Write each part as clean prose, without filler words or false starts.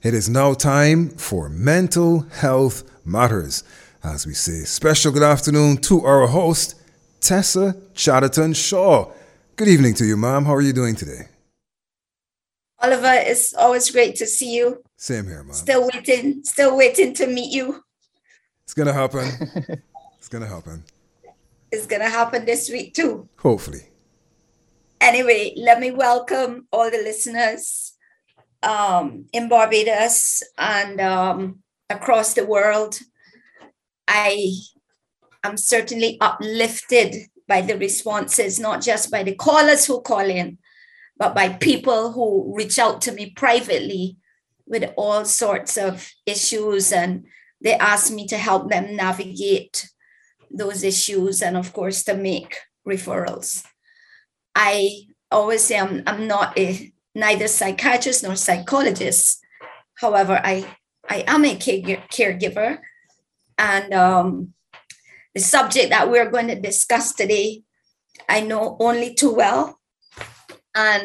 It is now time for Mental Health Matters. As we say, special good afternoon to our host, Tessa Chatterton Shaw. Good evening to you, ma'am. How are you doing today? Oliver, it's always great to see you. Same here, ma'am. Still waiting to meet you. It's going to happen. It's going to happen. It's going to happen this week too. Hopefully. Anyway, let me welcome all the listeners in Barbados and across the world. I am certainly uplifted by the responses, not just by the callers who call in, but by people who reach out to me privately with all sorts of issues, and they ask me to help them navigate those issues and, of course, to make referrals. I always say I'm not neither psychiatrist nor psychologist. However, I am a caregiver, and the subject that we're going to discuss today, I know only too well. And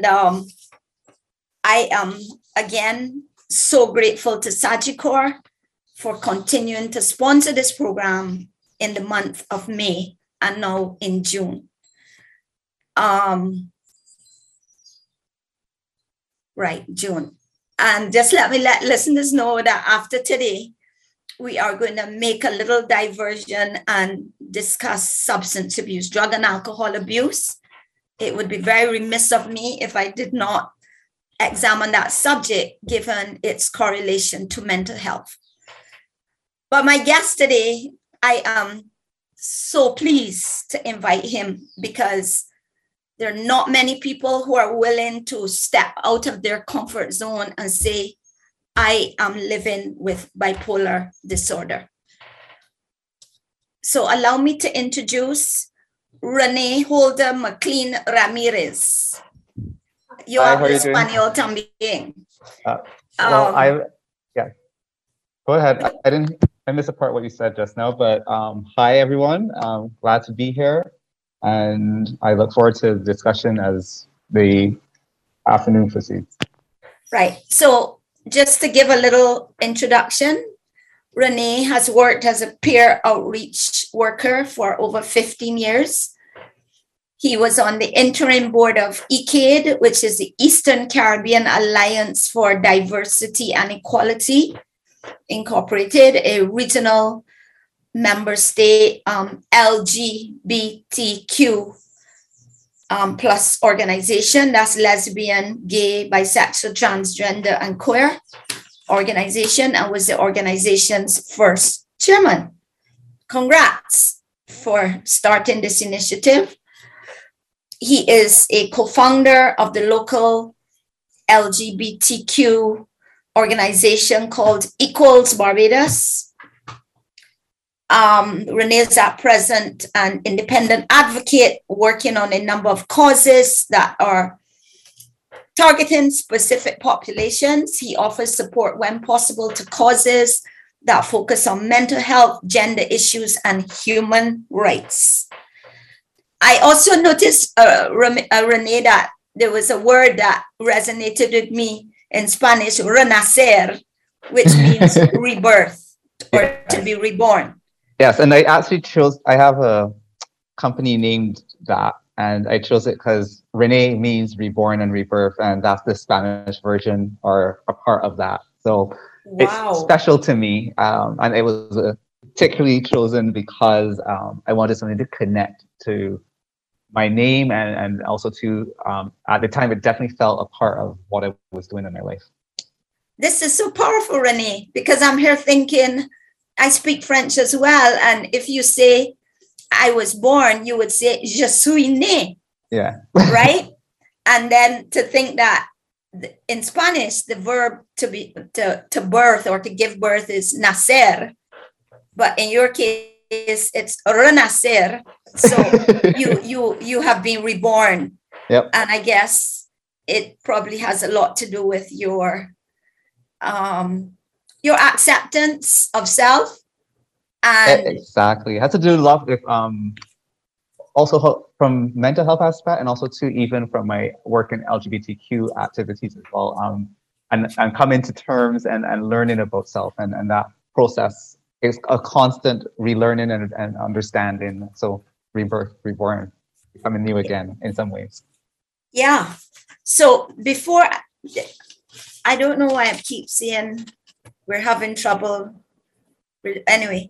I am, again, so grateful to Sagicor for continuing to sponsor this program in the month of May and now in June. June. And just let listeners know that after today, we are going to make a little diversion and discuss substance abuse, drug and alcohol abuse. It would be very remiss of me if I did not examine that subject, given its correlation to mental health. But my guest today, I am so pleased to invite him because there are not many people who are willing to step out of their comfort zone and say, I am living with bipolar disorder. So allow me to introduce Renee Holder McLean Ramirez. Yo hablo español también. Go ahead. I missed a part what you said just now, but hi everyone. Glad to be here, and I look forward to the discussion as the afternoon proceeds. Right. So just to give a little introduction, Renee has worked as a peer outreach worker for over 15 years. He was on the interim board of ECADE, which is the Eastern Caribbean Alliance for Diversity and Equality, Incorporated, a regional member state LGBTQ plus organization. That's lesbian, gay, bisexual, transgender, and queer organization, and was the organization's first chairman. Congrats for starting this initiative. He is a co-founder of the local LGBTQ organization called Equals Barbados. Renee is at present an independent advocate working on a number of causes that are targeting specific populations. He offers support when possible to causes that focus on mental health, gender issues, and human rights. I also noticed, Renee, that there was a word that resonated with me in Spanish, renacer, which means rebirth or to be reborn. Yes, and I actually I have a company named that, and I chose it because Renee means reborn and rebirth, and that's the Spanish version or a part of that. So wow. It's special to me, and it was particularly chosen because I wanted something to connect to my name and also to, at the time, it definitely felt a part of what I was doing in my life. This is so powerful, Renee, because I'm here thinking, I speak French as well. And if you say, I was born, you would say, je suis né. Yeah. Right? And then to think that in Spanish, the verb to birth or to give birth is nacer. But in your case, it's renacer. So you have been reborn. Yep. And I guess it probably has a lot to do with your acceptance of self. And exactly. It has to do a lot with also from mental health aspect, and also too even from my work in LGBTQ activities as well. and coming to terms and learning about self, and that process is a constant relearning and understanding. So rebirth, reborn, becoming new again in some ways. Yeah. So before, I don't know why I keep saying we're having trouble. Anyway,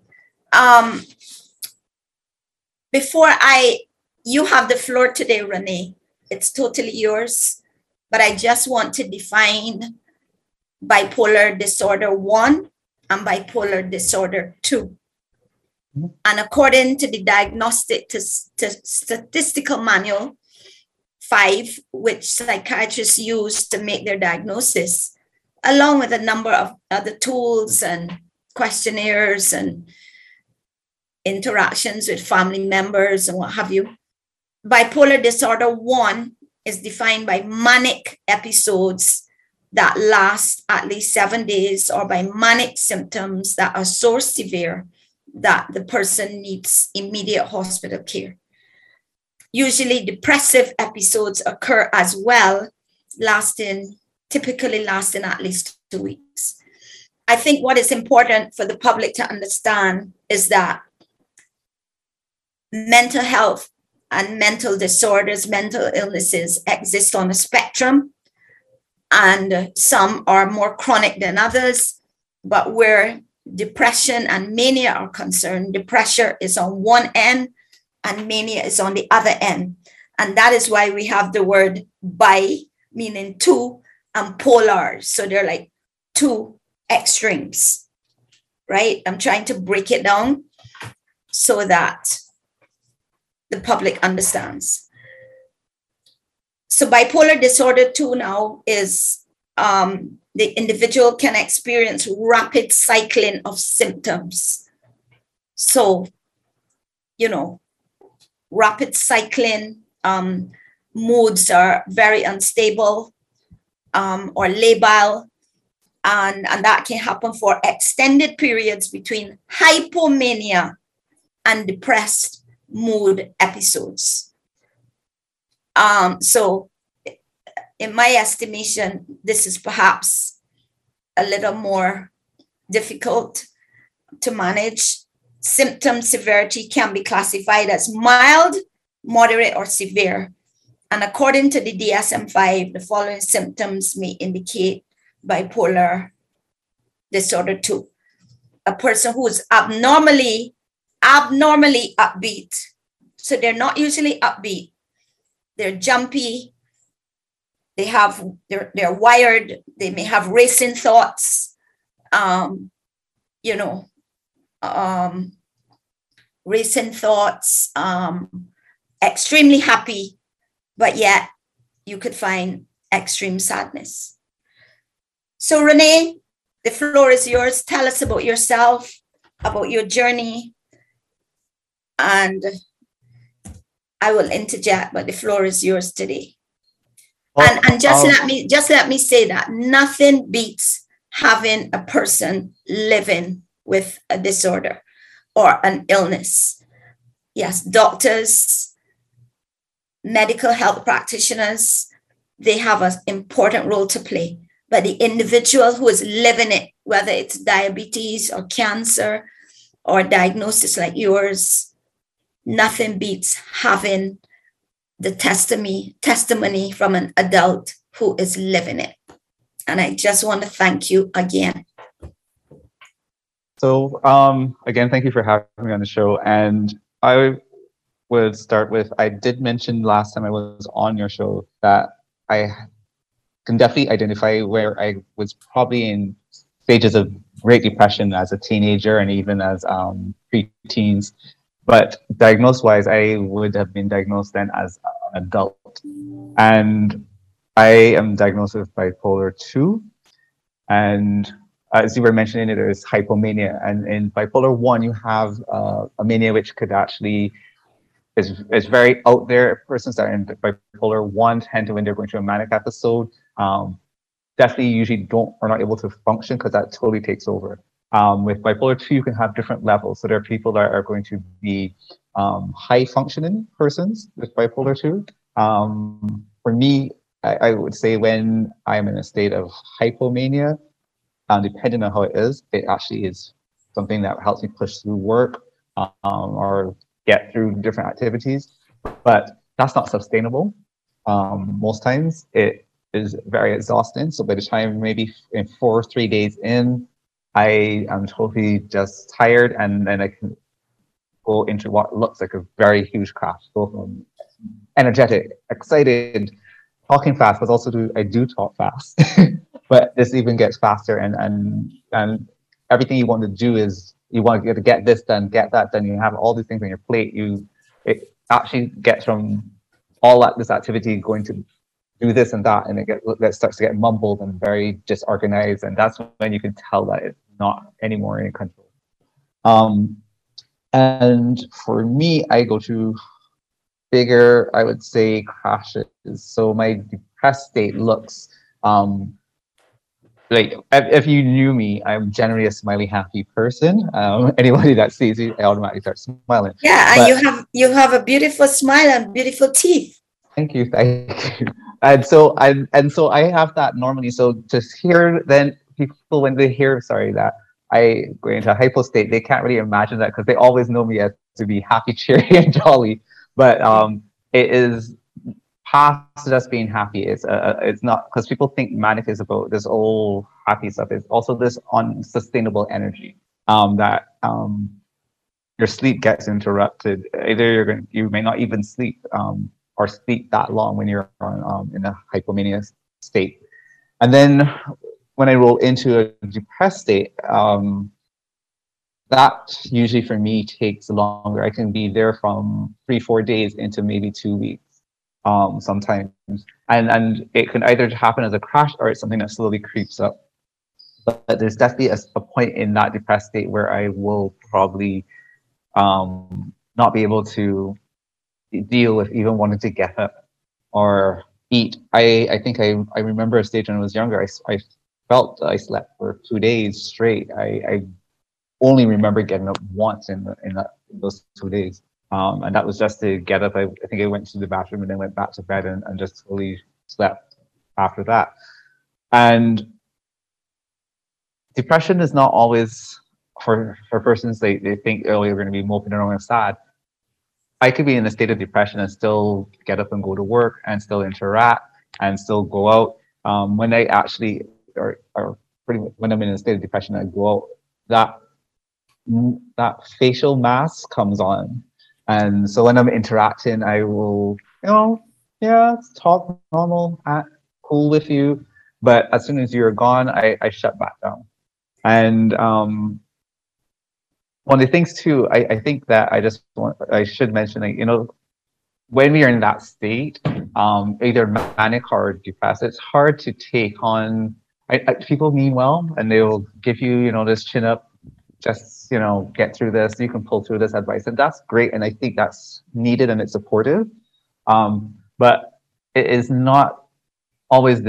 before you have the floor today, Renee. It's totally yours. But I just want to define bipolar disorder 1 and bipolar disorder 2. Mm-hmm. And according to the Diagnostic to Statistical Manual 5, which psychiatrists use to make their diagnosis, along with a number of other tools and questionnaires and interactions with family members and what have you, bipolar disorder 1 is defined by manic episodes that last at least 7 days, or by manic symptoms that are so severe that the person needs immediate hospital care. Usually depressive episodes occur as well, typically lasting at least 2 weeks. I think what is important for the public to understand is that mental health and mental disorders, mental illnesses exist on a spectrum, and some are more chronic than others. But where depression and mania are concerned, depression is on one end and mania is on the other end. And that is why we have the word bi, meaning two, and polar. So they're like two extremes, right? I'm trying to break it down so that the public understands. So bipolar disorder 2 now is the individual can experience rapid cycling of symptoms. So, rapid cycling, moods are very unstable or labile, and that can happen for extended periods between hypomania and depressed mood episodes. So in my estimation, this is perhaps a little more difficult to manage. Symptom severity can be classified as mild, moderate, or severe. And according to the DSM-5, the following symptoms may indicate bipolar disorder 2. A person who is abnormally upbeat. So they're not usually upbeat. They're jumpy. They're wired. They may have racing thoughts. Racing thoughts. Extremely happy, but yet you could find extreme sadness. So Renee, the floor is yours. Tell us about yourself, about your journey, and I will interject, but the floor is yours today. And just let me say that nothing beats having a person living with a disorder or an illness. Yes, doctors, medical health practitioners, they have an important role to play. But the individual who is living it, whether it's diabetes or cancer or diagnosis like yours, nothing beats having the testimony from an adult who is living it. And I just want to thank you again. So again, thank you for having me on the show. And I would start with, I did mention last time I was on your show that I can definitely identify where I was probably in stages of Great Depression as a teenager and even as pre-teens. But diagnosed-wise, I would have been diagnosed then as an adult. And I am diagnosed with bipolar 2. And as you were mentioning, there is hypomania. And in bipolar 1, you have a mania which could actually is very out there. Persons that are in bipolar 1 tend to, when they're going through a manic episode, definitely usually are not able to function because that totally takes over. With bipolar 2, you can have different levels. So there are people that are going to be high functioning persons with bipolar 2. For me, I would say when I'm in a state of hypomania, depending on how it actually is something that helps me push through work or get through different activities. But that's not sustainable. Most times it is very exhausting. So by the time maybe in 4 or 3 days in, I am totally just tired, and then I can go into what looks like a very huge crash. Go from energetic, excited, talking fast, but also I do talk fast. But this even gets faster, and everything you want to do is you want to get this done, get that done. You have all these things on your plate. It actually gets from all this activity going to do this and that, and it starts to get mumbled and very disorganized, and that's when you can tell that it's not anymore in control. And for me, I go to bigger, I would say, crashes. So my depressed state looks like, if you knew me, I'm generally a smiley, happy person. Anybody that sees me, I automatically start smiling. Yeah, and you have a beautiful smile and beautiful teeth. Thank you. And so I have that normally. So to hear then people when they hear that I go into a hypo state, they can't really imagine that because they always know me as to be happy, cheery, and jolly. But it is past just being happy. It's not, because people think manic is about this old happy stuff. It's also this unsustainable energy that your sleep gets interrupted. Either you may not even sleep or sleep that long when you're in a hypomania state. And then when I roll into a depressed state, that usually for me takes longer. I can be there from 3-4 days into maybe 2 weeks sometimes. And it can either happen as a crash or it's something that slowly creeps up. But there's definitely a point in that depressed state where I will probably not be able to deal with even wanting to get up or eat. I think I remember a stage when I was younger, I felt I slept for 2 days straight. I only remember getting up once in those 2 days. And that was just to get up. I think I went to the bathroom and then went back to bed and just fully slept after that. And depression is not always for persons, they think earlier we're going to be moping around and sad. I could be in a state of depression and still get up and go to work and still interact and still go out. When I actually, or pretty much when I'm in a state of depression, I go out, that facial mask comes on. And so when I'm interacting, I will, talk normal, act cool with you. But as soon as you're gone, I shut back down. And one of the things too, I think that I should mention, when we are in that state, either manic or depressed, it's hard to take on. People mean well, and they'll give you, this chin up, just get through this. You can pull through this advice, and that's great. And I think that's needed and it's supportive. But it is not always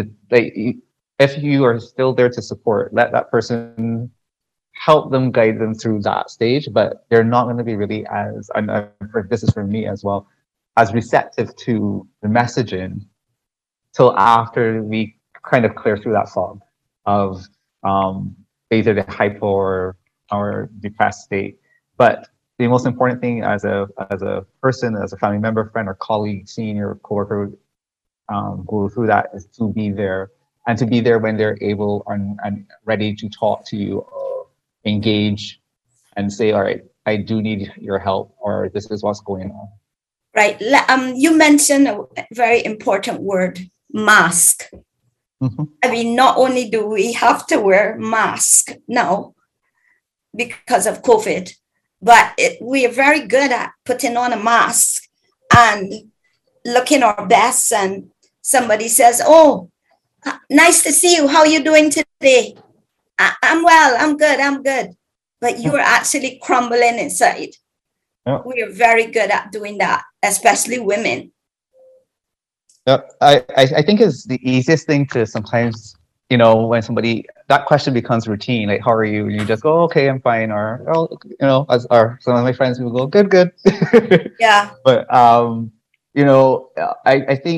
if you are still there to support, let that person help them, guide them through that stage, but they're not going to be really this is for me as well, as receptive to the messaging till after we kind of clear through that fog of either the hypo or depressed state. But the most important thing as a person, as a family member, friend, or colleague, senior, coworker, go through that is to be there, and to be there when they're able and ready to talk to you, or engage and say, all right, I do need your help, or this is what's going on. Right. You mentioned a very important word, mask. Mm-hmm. I mean, not only do we have to wear mask now because of COVID, but we are very good at putting on a mask and looking our best. And somebody says, "Oh, nice to see you. How are you doing today?" "I'm well. I'm good. But you're actually crumbling inside. Yeah. We are very good at doing that, especially women. Yeah, I think it's the easiest thing to sometimes, when somebody, that question becomes routine, like, how are you? And you just go, okay, I'm fine. Or, as some of my friends will go, good. Yeah. But, I think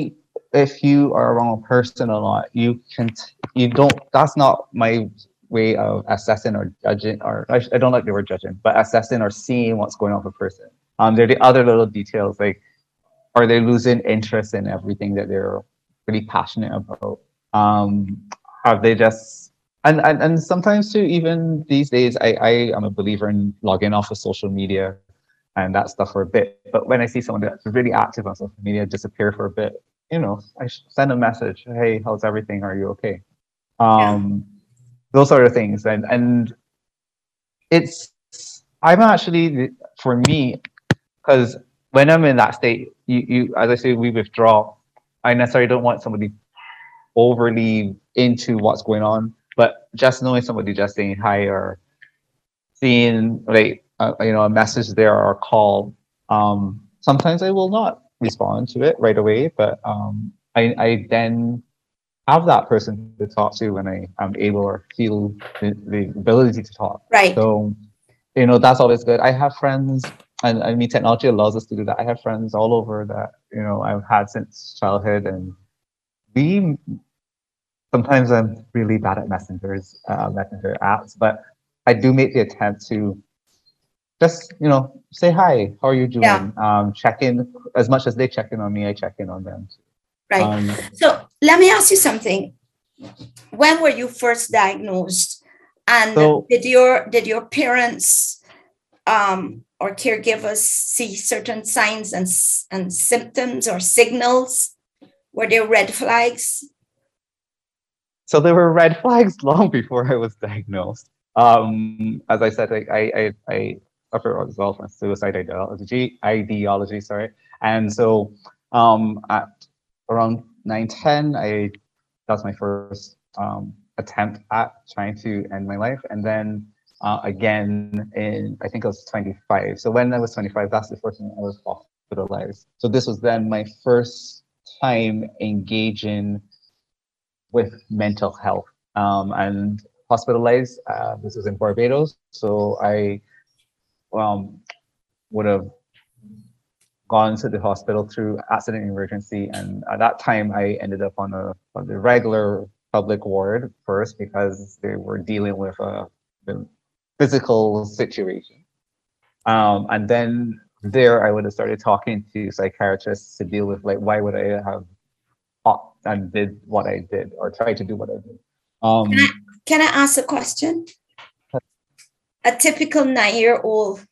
if you are a wrong person or not, you don't. That's not my way of assessing or judging, or I don't like the word judging, but assessing or seeing what's going on with a person. There are the other little details, like, are they losing interest in everything that they're really passionate about? Have they just and sometimes too, even these days, I am a believer in logging off of social media and that stuff for a bit. But when I see someone that's really active on social media disappear for a bit, I send a message, hey, how's everything? Are you okay? Yeah. Those sort of things. And I'm actually, for me, because when I'm in that state, you as I say, we withdraw. I necessarily don't want somebody overly into what's going on, but just knowing somebody just saying hi or seeing like a message there or a call. Sometimes I will not respond to it right away, but I then have that person to talk to when I am able or feel the ability to talk. Right. So, that's always good. I have friends, and I mean, technology allows us to do that. I have friends all over that, I've had since childhood, and we sometimes I'm really bad at messenger apps, but I do make the attempt to just, say hi, how are you doing? Yeah. Check in as much as they check in on me, I check in on them. Right. So let me ask you something. When were you first diagnosed? And did your parents or caregivers see certain signs and symptoms or signals? Were there red flags? So there were red flags long before I was diagnosed. As I said, I suffer as well from suicide ideology, sorry. And so at around 9-10, that was my first attempt at trying to end my life. And then again I think I was 25. So when I was 25, that's the first time I was hospitalized. So this was then my first time engaging with mental health and hospitalized. This was in Barbados. So I would have gone to the hospital through accident emergency, and at that time I ended up on the regular public ward first because they were dealing with the physical situation, and then there I would have started talking to psychiatrists to deal with, like, why would I have thought and did what I did or tried to do what I did. Can I ask a question? A typical 9-year-old,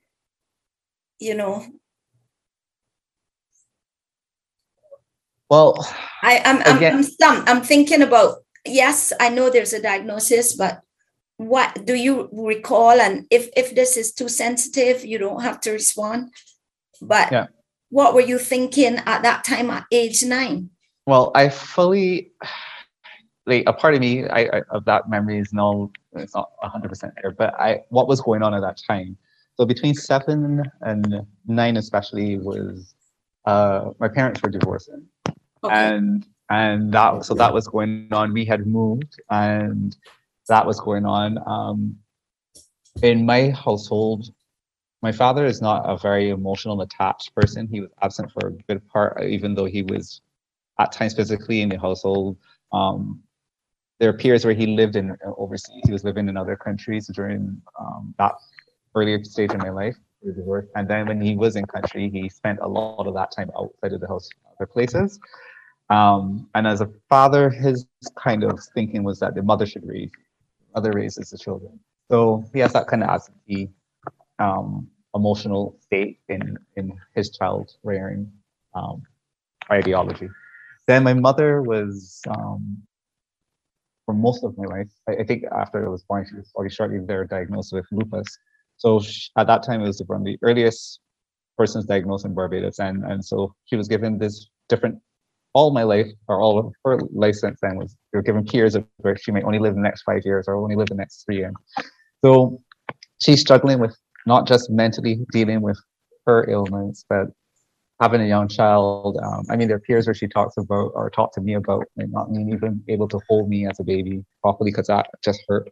Well, I'm thinking about, yes, I know there's a diagnosis, but what do you recall? And if this is too sensitive, you don't have to respond. But yeah. What were you thinking at that time at age 9? Well, I fully, like, a part of me, of that memory is it's not 100% there, but what was going on at that time. So between 7 and 9 especially was, my parents were divorcing. Okay. And that was going on. We had moved and that was going on. In my household, my father is not a very emotional, attached person. He was absent for a good part, even though he was at times physically in the household. There are periods where he lived in overseas. He was living in other countries during that earlier stage of my life, and then when he was in country, he spent a lot of that time outside of the house, other places. And as a father, his kind of thinking was that the mother should raises the children. So he has that kind of absentee emotional state in his child rearing ideology. Then my mother was, for most of my life, I think after I was born, she was already shortly there diagnosed with lupus. So at that time, it was one of the earliest persons diagnosed in Barbados. And so she was given this different, all my life, or all of her life since then, was they were given periods of where she might only live the next 5 years or only live the next 3 years. So she's struggling with not just mentally dealing with her ailments, but having a young child. I mean, there are periods where she talks about or talked to me about, like, not being even able to hold me as a baby properly because that just hurt.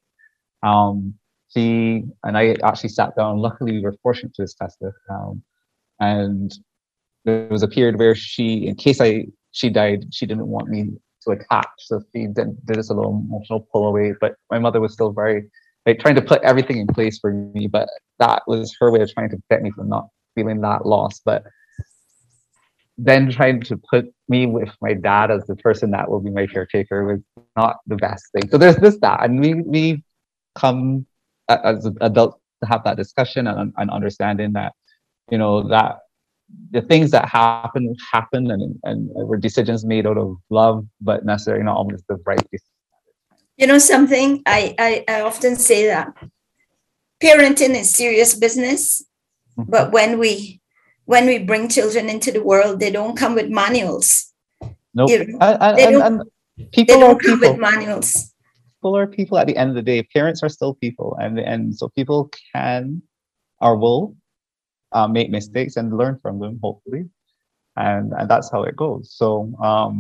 She and I actually sat down. Luckily, we were fortunate to discuss this. And there was a period where she, in case I she died, she didn't want me to attach, so she did this a little emotional pull away. But my mother was still very like trying to put everything in place for me. But that was her way of trying to protect me from not feeling that loss. But then trying to put me with my dad as the person that will be my caretaker was not the best thing. So there's that, and we come as adults to have that discussion and understanding that, you know, that the things that happen and were decisions made out of love, but necessarily not always the right decision. You know something, I often say that parenting is serious business, but when we bring children into the world, they don't come with manuals. Nope. You know, and people they don't are come people. with manuals. People are people at the end of the day. Parents are still people, and so people can or will make mistakes and learn from them, hopefully, and that's how it goes. So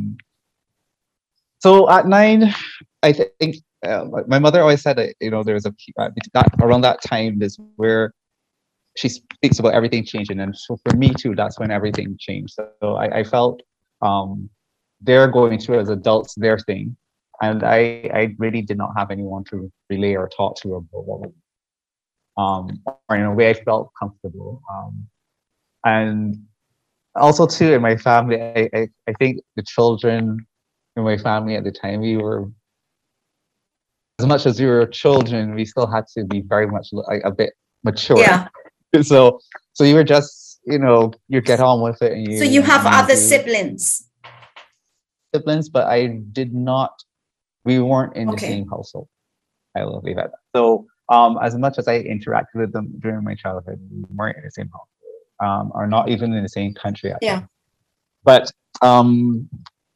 so at 9, I think my mother always said that, you know, there's that around that time is where she speaks about everything changing, and so for me too, that's when everything changed. So I felt they're going through as adults their thing, and I really did not have anyone to relay or talk to about or in a way I felt comfortable. And also too, in my family, I think the children in my family at the time, we were, as much as we were children, we still had to be very much like a bit mature. Yeah. So you were just, you know, you get on with it. And so you have other siblings? Siblings, but we weren't in the same household. I will leave it at that. So as much as I interacted with them during my childhood, we weren't in the same household, or not even in the same country. Yeah. But and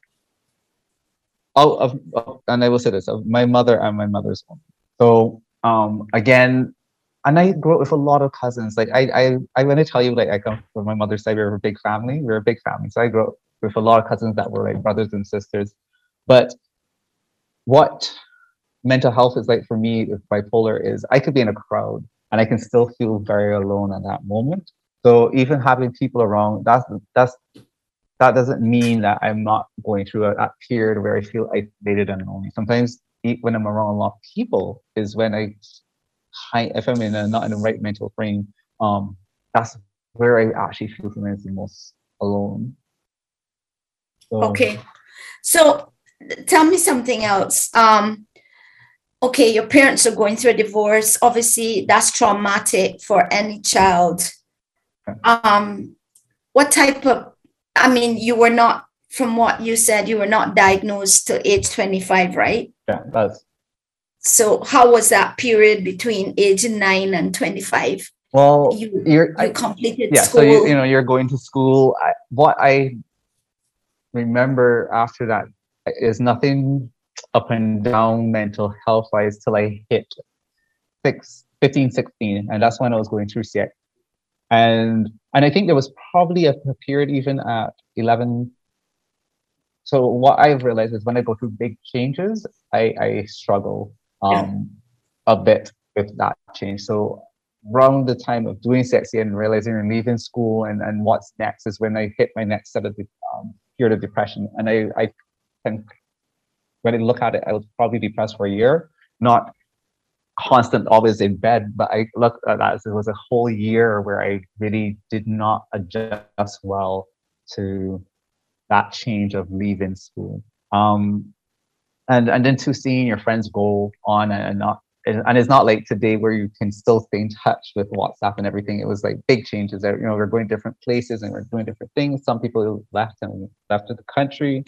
I will say this, of my mother and my mother's home. So again, and I grew up with a lot of cousins. Like I want to tell you, like I come from my mother's side, we're a big family. We're a big family. So I grew up with a lot of cousins that were like brothers and sisters. But what mental health is like for me with bipolar is I could be in a crowd and I can still feel very alone at that moment. So even having people around, that doesn't mean that I'm not going through a period where I feel isolated and lonely. Sometimes when I'm around a lot of people is when if I'm not in the right mental frame, that's where I actually feel the most alone. So, okay. So tell me something else. Okay, your parents are going through a divorce. Obviously, that's traumatic for any child. What type of, I mean, you were not, from what you said, you were not diagnosed till age 25, right? Yeah, that's. So how was that period between age 9 and 25? Well, you completed school. So you're going to school. What I remember after that is nothing up and down mental health wise till I hit 15, 16, and that's when I was going through CX. And I think there was probably a period even at 11. So what I've realized is when I go through big changes, I struggle a bit with that change. So around the time of doing sexy and realizing and leaving school and what's next is when I hit my next set of period of depression. And I think when I look at it, I was probably depressed for a year, not constant, always in bed, but I look at that as it was a whole year where I really did not adjust well to that change of leaving school. And then to seeing your friends go on and it's not like today where you can still stay in touch with WhatsApp and everything. It was like big changes. We're going different places and we're doing different things. Some people left the country,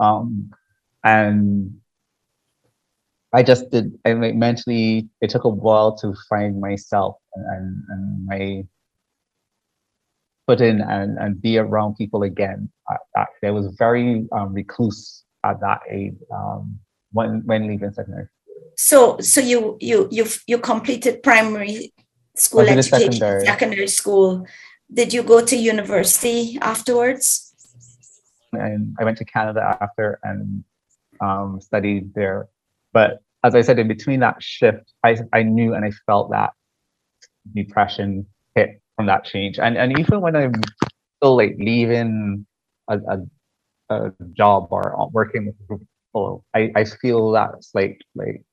and I just did. I mean, mentally, it took a while to find myself and my footing and be around people again. I was very recluse at that age when leaving secondary. So you completed primary school education, secondary school. Did you go to university afterwards? And I went to Canada after and studied there. But as I said, in between that shift, I knew and I felt that depression hit from that change. And even when I'm still like leaving a a job or working with a group of people, I feel that's like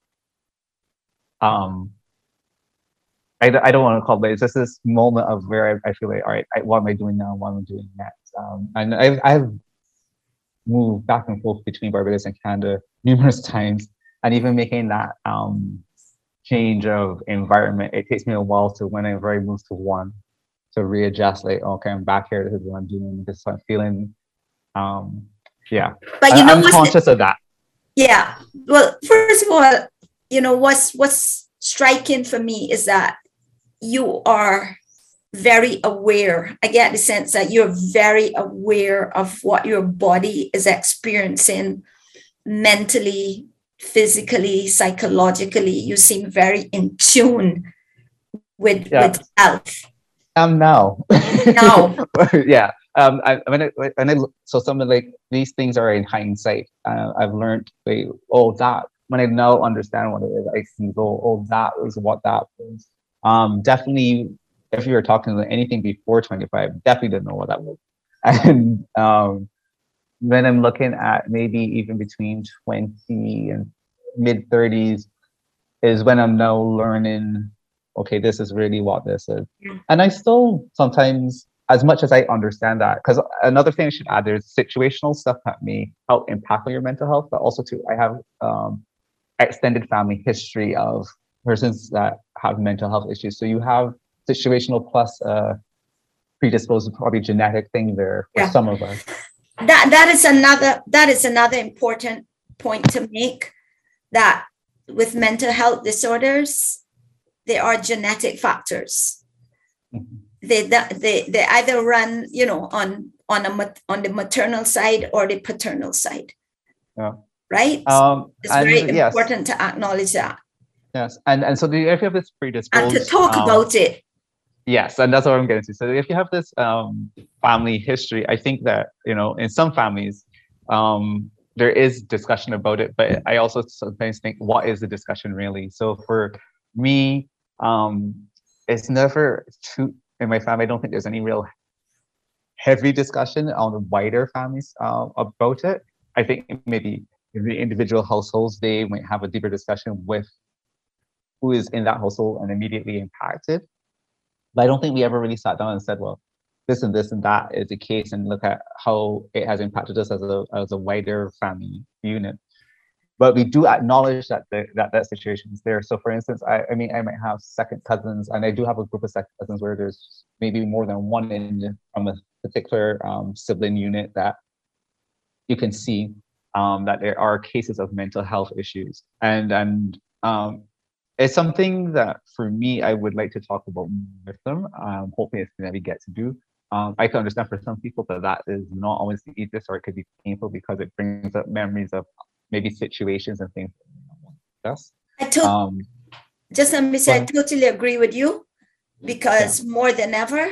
um I don't want to call it, but it's just this moment of where I feel like, all right, what am I doing now? What am I doing next? And I've moved back and forth between Barbados and Canada numerous times, and even making that change of environment, it takes me a while to, whenever I move to one, to readjust. Like, okay, I'm back here. This is what I'm doing. This is what I'm feeling. Yeah, But I'm conscious of that. Yeah. Well, first of all, what's striking for me is that you are very aware. I get the sense that you're very aware of what your body is experiencing mentally, physically, psychologically. You seem very in tune with health. Now. Now. Yeah. So some of like these things are in hindsight. I've learned that when I now understand what it is, I can go, that was what that was. Definitely, if you were talking about anything before 25, definitely didn't know what that was. And then I'm looking at maybe even between 20 and mid 30s is when I'm now learning, okay, this is really what this is. And I still sometimes, as much as I understand that, because another thing I should add, there's situational stuff that may help impact on your mental health, but also too, I have extended family history of persons that have mental health issues. So you have situational plus predisposed, probably genetic thing there for some of us. That is another important point to make, that with mental health disorders, there are genetic factors. Mm-hmm. They either run, on the maternal side or the paternal side. Yeah. Right? It's very important to acknowledge that. Yes. And so if you have this predisposed... And to talk about it. Yes, and that's what I'm getting to. So if you have this family history, I think that, in some families, there is discussion about it, but I also sometimes think, what is the discussion really? So for me, it's never too, in my family, I don't think there's any real heavy discussion on the wider families about it. I think maybe in the individual households, they might have a deeper discussion with who is in that household and immediately impacted. But I don't think we ever really sat down and said, well, this and this and that is the case, and look at how it has impacted us as a wider family unit. But we do acknowledge that that situation is there. So for instance, I might have second cousins, and I do have a group of second cousins where there's maybe more than one from a particular sibling unit that you can see that there are cases of mental health issues. And it's something that for me, I would like to talk about with them. Hopefully it's something that we get to do. I can understand for some people that is not always the easiest, or it could be painful because it brings up memories of maybe situations and things. Yes. Just let me say, I totally agree with you, because more than ever,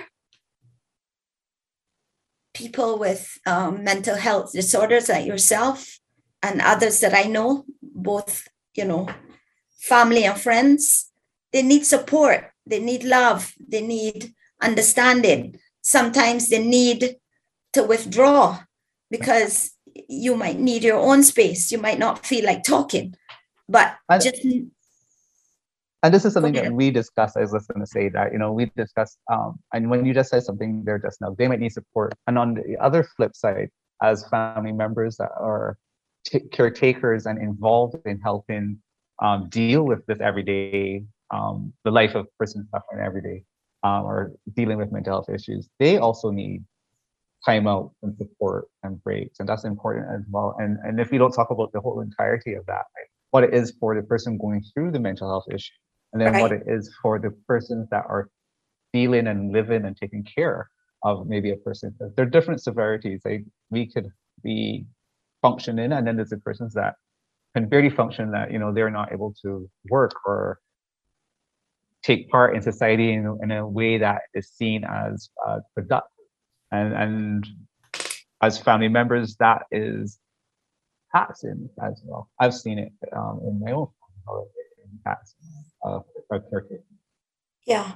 people with mental health disorders like yourself and others that I know, both, family and friends, they need support, they need love, they need understanding. Sometimes they need to withdraw because you might need your own space. You might not feel like talking, but and this is something that we discuss. I was just going to say that, we discuss, and when you just said something there just now, they might need support. And on the other flip side, as family members that are caretakers and involved in helping deal with this everyday, the life of person suffering every day, or dealing with mental health issues, they also need time out and support and breaks, and that's important as well. And if we don't talk about the whole entirety of that, right, what it is for the person going through the mental health issue, and then what it is for the persons that are feeling and living and taking care of maybe a person. There are different severities. We could be functioning, and then there's the persons that can barely function, that they're not able to work or take part in society in a way that is seen as productive. And as family members, that is taxing as well. I've seen it in my own family, taxing. Yeah.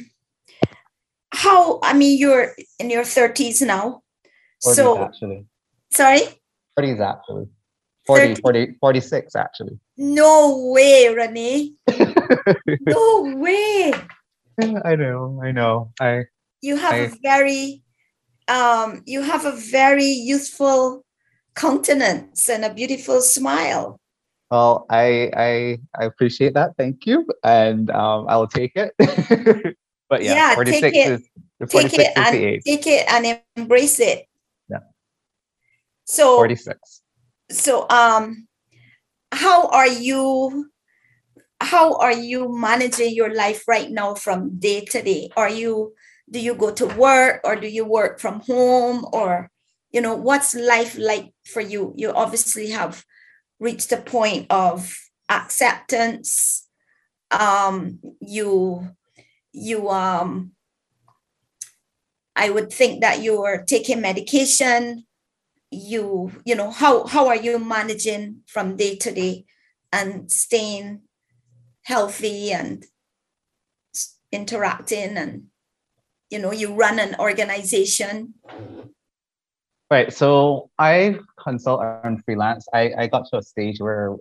You're in your 30s now. 40s, so actually. Sorry? 40s actually. 30. 46 actually. No way, Renee. No way. I know. You have a very youthful countenance and a beautiful smile. Well, I appreciate that. Thank you, and I'll take it. But yeah, 46 is the 46 is the age. Take it and embrace it. Yeah. So 46. So how are you managing your life right now from day to day? Do you go to work, or do you work from home, or what's life like for you? You obviously have reached a point of acceptance. I would think that you are taking medication. How are you managing from day to day and staying healthy and interacting, and you run an organization? Right. So I consult and freelance. I got to a stage where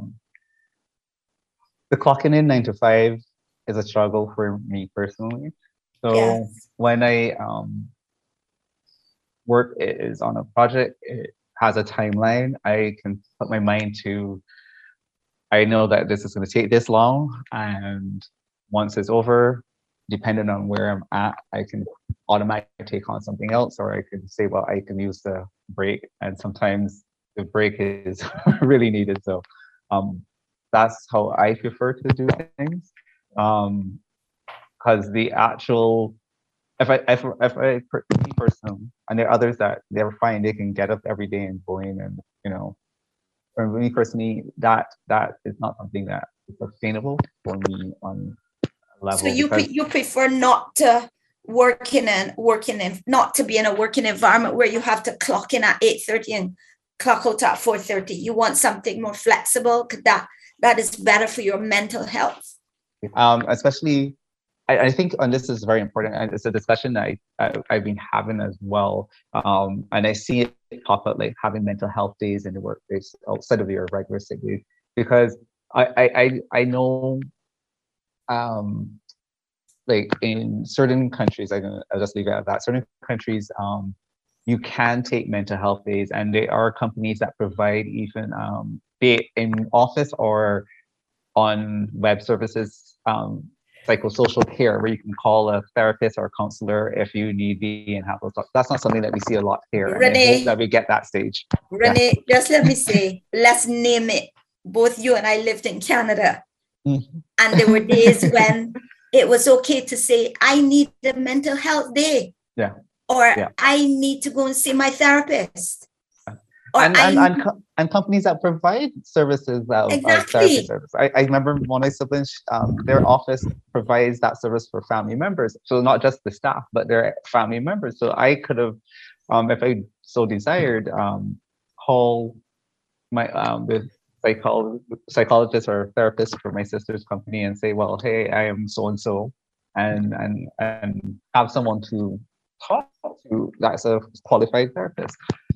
the clocking in 9 to 5 is a struggle for me personally. So Yes. when I work is on a project, it has a timeline. I can put my mind to, I know that this is going to take this long, and once it's over, depending on where I'm at, I can automatically take on something else, or I can say, well, I can use the break, and sometimes the break is really needed. So that's how I prefer to do things. Because the actual, if I me personally, and there are others that they're fine, they can get up every day and go in, and for me personally, that is not something that is sustainable for me on a level. So you prefer not to not to be in a working environment where you have to clock in at 8:30 and clock out at 4:30. You want something more flexible, because that is better for your mental health. Especially, I think, and this is very important, and it's a discussion that I've been having as well, and I see it pop up, like having mental health days in the workplace outside of your regular sick leave, because I know, like in certain countries, I'll just leave it at that. Certain countries, you can take mental health days, and there are companies that provide even, be it in office or on web services, psychosocial care, where you can call a therapist or a counselor if you need be and have those. That's not something that we see a lot here. Renee, and I hope that we get that stage. Renee, just let me say, let's name it. Both you and I lived in Canada, and there were days when it was okay to say, I need a mental health day. Yeah. Or I need to go and see my therapist. And companies that provide services of therapy service. I remember one of my siblings, their office provides that service for family members. So not just the staff, but their family members. So I could have, if I so desired, call my the psychologist or therapist for my sister's company and say, well, hey, I am so and so, and have someone to talk to that's a qualified therapist.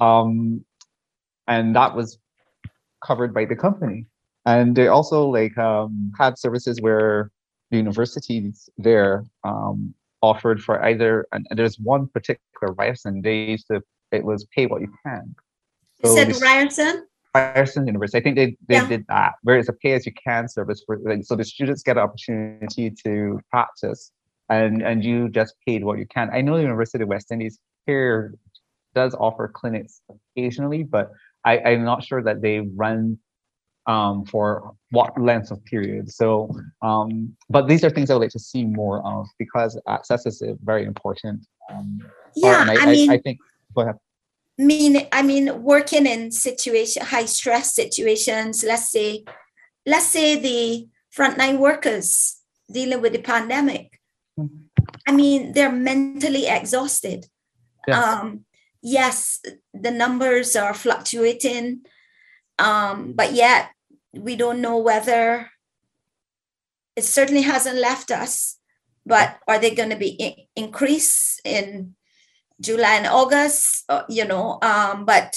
And that was covered by the company. And they also had services where the universities there offered for either, and there's one particular Ryerson, it was pay what you can. So you said Ryerson? Ryerson University. I think they did that, where it's a pay as you can service for, so the students get an opportunity to practice, and you just paid what you can. I know the University of West Indies here does offer clinics occasionally, but I'm not sure that they run for what length of period. So, but these are things I would like to see more of, because access is very important. I think, go ahead. I mean, working in high stress situations, let's say the frontline workers dealing with the pandemic. I mean, they're mentally exhausted. Yeah. Yes, the numbers are fluctuating, but yet we don't know whether it certainly hasn't left us, but are they going to be increased in July and August? But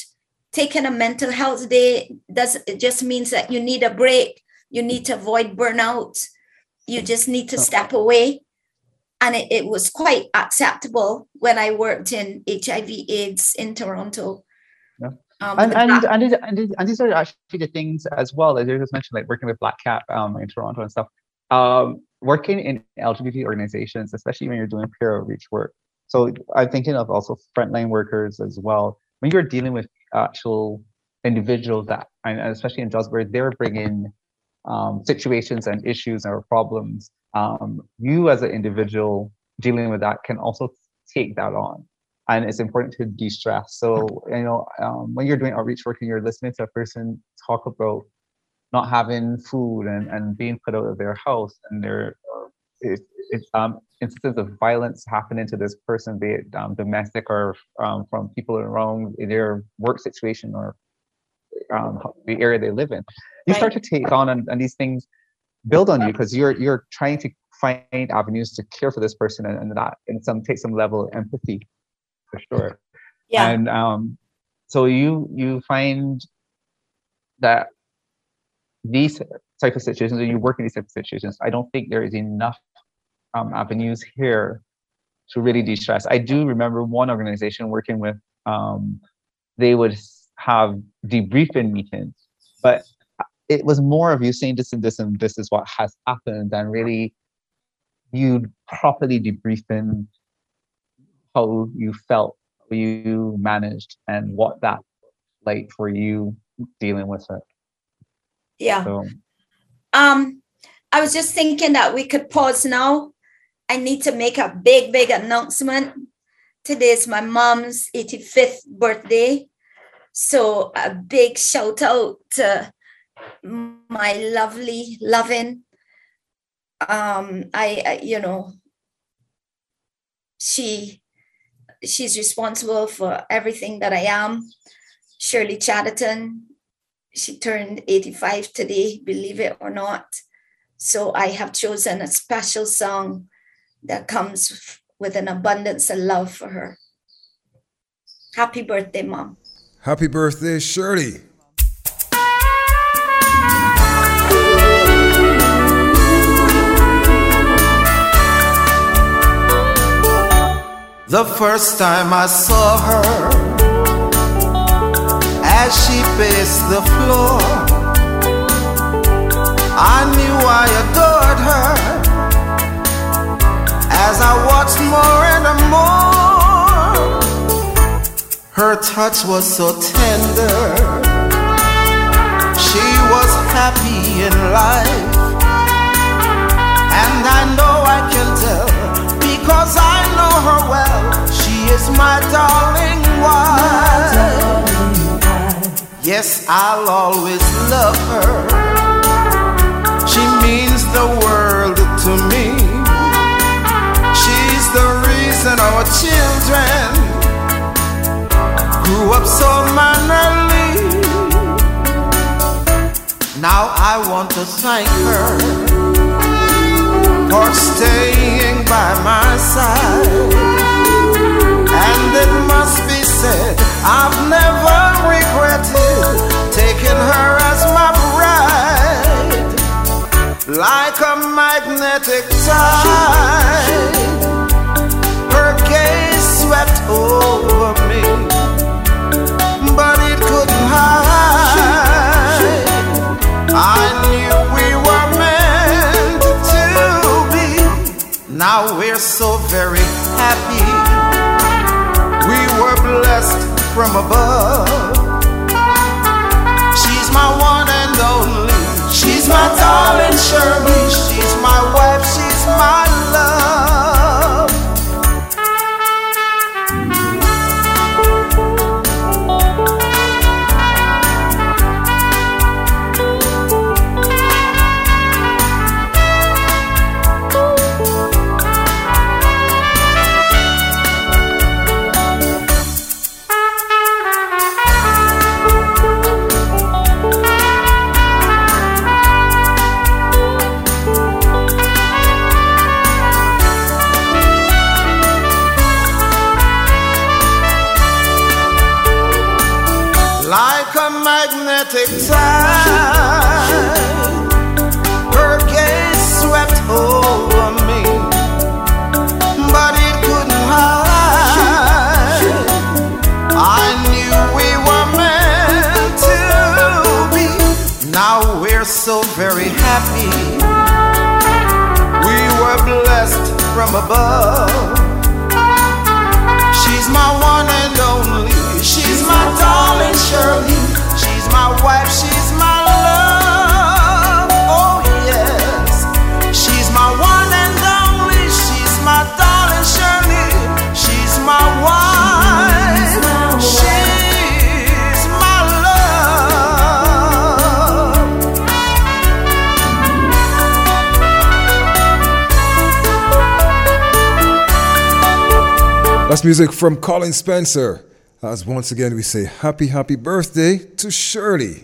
taking a mental health day it just means that you need a break. You need to avoid burnout. You just need to step away. And it was quite acceptable when I worked in HIV/AIDS in Toronto. Yeah. And these are actually the things as well, as you just mentioned, like working with Black Cap in Toronto and stuff. Working in LGBT organizations, especially when you're doing peer outreach work. So I'm thinking of also frontline workers as well. When you're dealing with actual individuals that, and especially in jobs where they're bringing situations and issues or problems, you as an individual dealing with that can also take that on. And it's important to de-stress. So, when you're doing outreach work and you're listening to a person talk about not having food and being put out of their house, and instances of violence happening to this person, be it domestic or from people around their work situation or the area they live in, you start to take on, and these things build on you because you're trying to find avenues to care for this person, and take some level of empathy, for sure. Yeah. And so you find that these type of situations, or you work in these type of situations, I don't think there is enough avenues here to really de-stress. I do remember one organization working with, they would have debriefing meetings, but it was more of you saying this and this and this is what has happened than really you properly debriefing how you felt, how you managed, and what that like for you dealing with it. Yeah. So. I was just thinking that we could pause now. I need to make a big announcement. Today is my mom's 85th birthday. So a big shout out to my lovely, loving, she's responsible for everything that I am. Shirley Chatterton, she turned 85 today, believe it or not. So I have chosen a special song that comes with an abundance of love for her. Happy birthday, Mom. Happy birthday, Shirley. The first time I saw her, as she paced the floor, I knew I adored her. As I watched more and more, her touch was so tender. She was happy in life, and I know I can tell, because I know her well. She is my darling wife. Yes, I'll always love her. She means the world to me. She's the reason our children grew up so mannerly. Now I want to thank her for staying by my side. And it must be said, I've never regretted taking her as my bride. Like a magnetic tide, her gaze swept over me, but it couldn't hide. I knew we were meant to be. Now we're so very happy. We were blessed from above. She's my one and only. She's my darling Shirley. She's my wife. She's my love. magnetic tide. Her gaze swept over me, but it couldn't hide. I knew we were meant to be. Now we're so very happy. We were blessed from above. She's my one and only. She's my darling Shirley. She's my wife. She's my love. Oh yes. She's my one and only. She's my darling Shirley. She's my wife. She's my love. That's music from Colin Spencer. As once again we say happy, happy birthday to Shirley.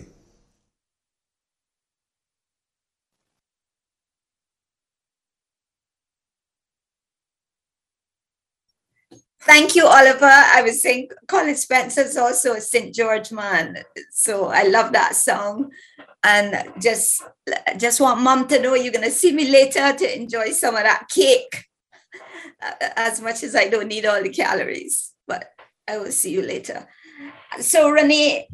Thank you, Oliver. I was saying Colin Spencer's also a St. George man. So I love that song. And just want Mom to know you're going to see me later to enjoy some of that cake. As much as I don't need all the calories. But I will see you later. So Renee,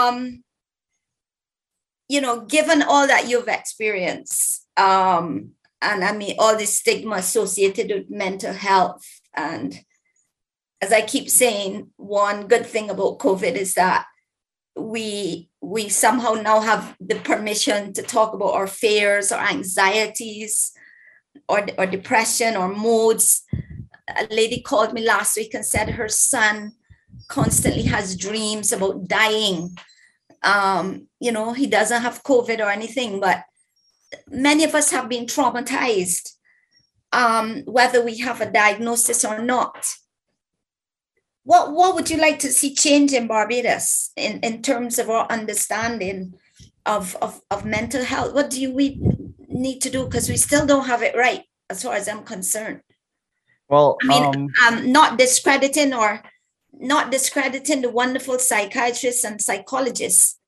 given all that you've experienced, and I mean, all the stigma associated with mental health, and as I keep saying, one good thing about COVID is that we somehow now have the permission to talk about our fears or anxieties or depression or moods. A lady called me last week and said her son constantly has dreams about dying. He doesn't have COVID or anything, but many of us have been traumatized, whether we have a diagnosis or not. What would you like to see change in Barbados in terms of our understanding of mental health? What do we need to do? Because we still don't have it right, as far as I'm concerned. Well, I mean, not discrediting the wonderful psychiatrists and psychologists,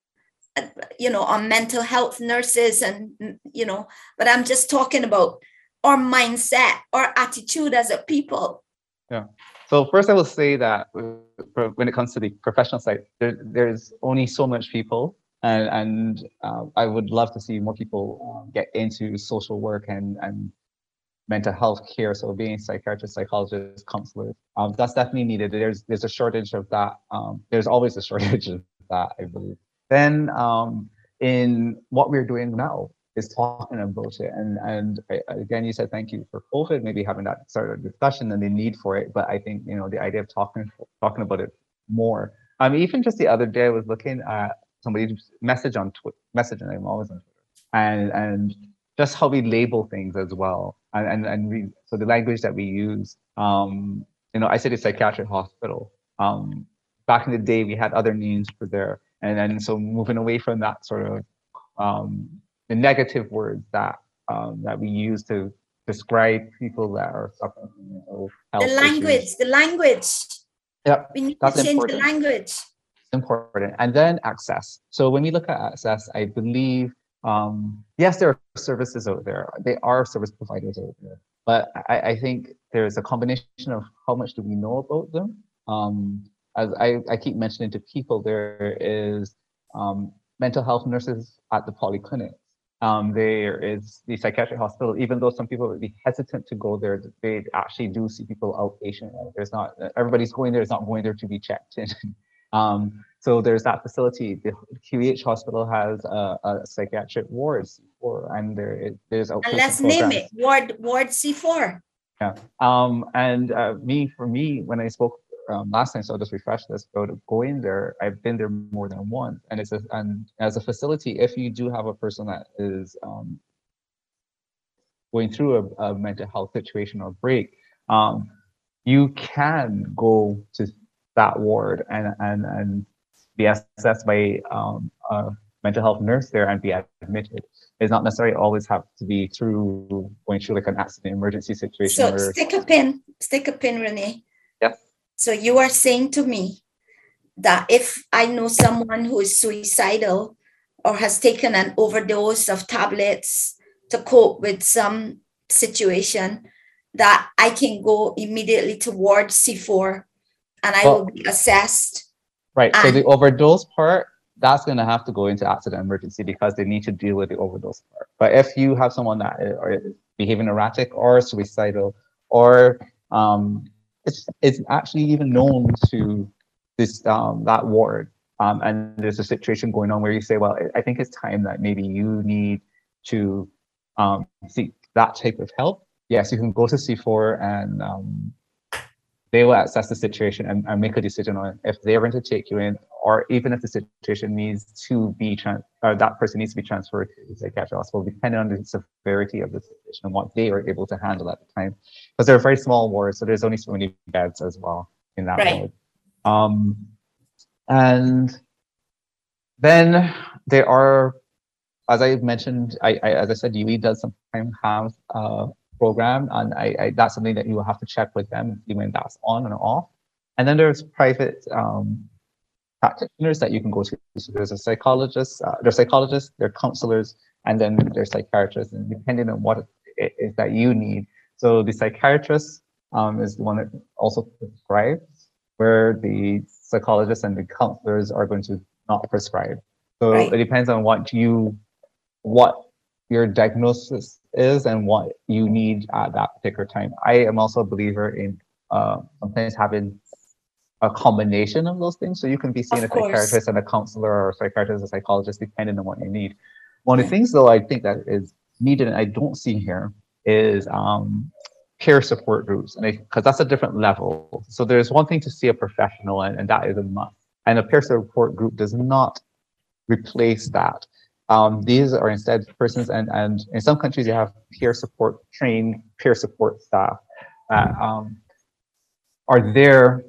on mental health nurses and, but I'm just talking about our mindset, our attitude as a people. Yeah. So first I will say that when it comes to the professional side, there's only so much people and I would love to see more people get into social work and mental health care. So being psychiatrists, psychologists, counselors, that's definitely needed. There's a shortage of that. There's always a shortage of that, I believe. Then in what we're doing now is talking about it. And again, you said thank you for COVID, maybe having that sort of discussion and the need for it. But I think, the idea of talking about it more. Even just the other day, I was looking at somebody's message on Twitter, messaging, I'm always on Twitter, and just how we label things as well. And so the language that we use, I said it's psychiatric hospital. Back in the day, we had other names for there. And so moving away from that sort of the negative words that we use to describe people that are suffering from mental health issues. The language. Yeah, we need to change important. The language. It's important. And then access. So when we look at access, I believe, yes, there are services out there. There are service providers out there. But I think there's a combination of how much do we know about them. As I keep mentioning to people, there is mental health nurses at the polyclinics. There is the psychiatric hospital, even though some people would be hesitant to go there, they actually do see people outpatient. There's not, everybody's going there, is not going there to be checked in. So there's that facility. The QEH hospital has a psychiatric ward, C4, and there's outpatient let's programs. name it, ward C4. Yeah. For me, when I spoke last time, so I'll just refresh this, going there, I've been there more than once. And and as a facility, if you do have a person that is going through a mental health situation or break, you can go to that ward and be assessed by a mental health nurse there and be admitted. It's not necessarily always have to be through going through like an accident emergency situation. So stick a pin, Renee. Yes. So you are saying to me that if I know someone who is suicidal or has taken an overdose of tablets to cope with some situation, that I can go immediately towards C4 and I will be assessed. Right. So the overdose part, that's going to have to go into accident emergency because they need to deal with the overdose part. But if you have someone that is behaving erratic or suicidal, or it's actually even known to this that ward, and there's a situation going on where you say, well, I think it's time that maybe you need to seek that type of help. Yes, you can go to C4 and they will assess the situation and make a decision on if they're going to take you in, or even if the situation needs to be that person needs to be transferred to the psychiatric hospital, depending on the severity of the situation and what they are able to handle at the time. Because they're a very small ward, so there's only so many beds as well in that ward. And then there are, as I mentioned, as I said, UE does sometimes have program, and that's something that you will have to check with them when that's on and off. And then there's private practitioners that you can go to. So there's a psychologist, there's psychologists, there are counselors, and then there's psychiatrists, and depending on what it is that you need. So the psychiatrist is the one that also prescribes, where the psychologists and the counselors are going to not prescribe. So it depends on what your diagnosis is and what you need at that particular time. I am also a believer in sometimes having a combination of those things. So you can be seeing a psychiatrist and a counselor, or a psychiatrist and a psychologist, depending on what you need. One of the things, though, I think that is needed and I don't see here is peer support groups, and because that's a different level. So there's one thing to see a professional, and that is a must. And a peer support group does not replace that. These are instead persons, and in some countries you have trained peer support staff that are there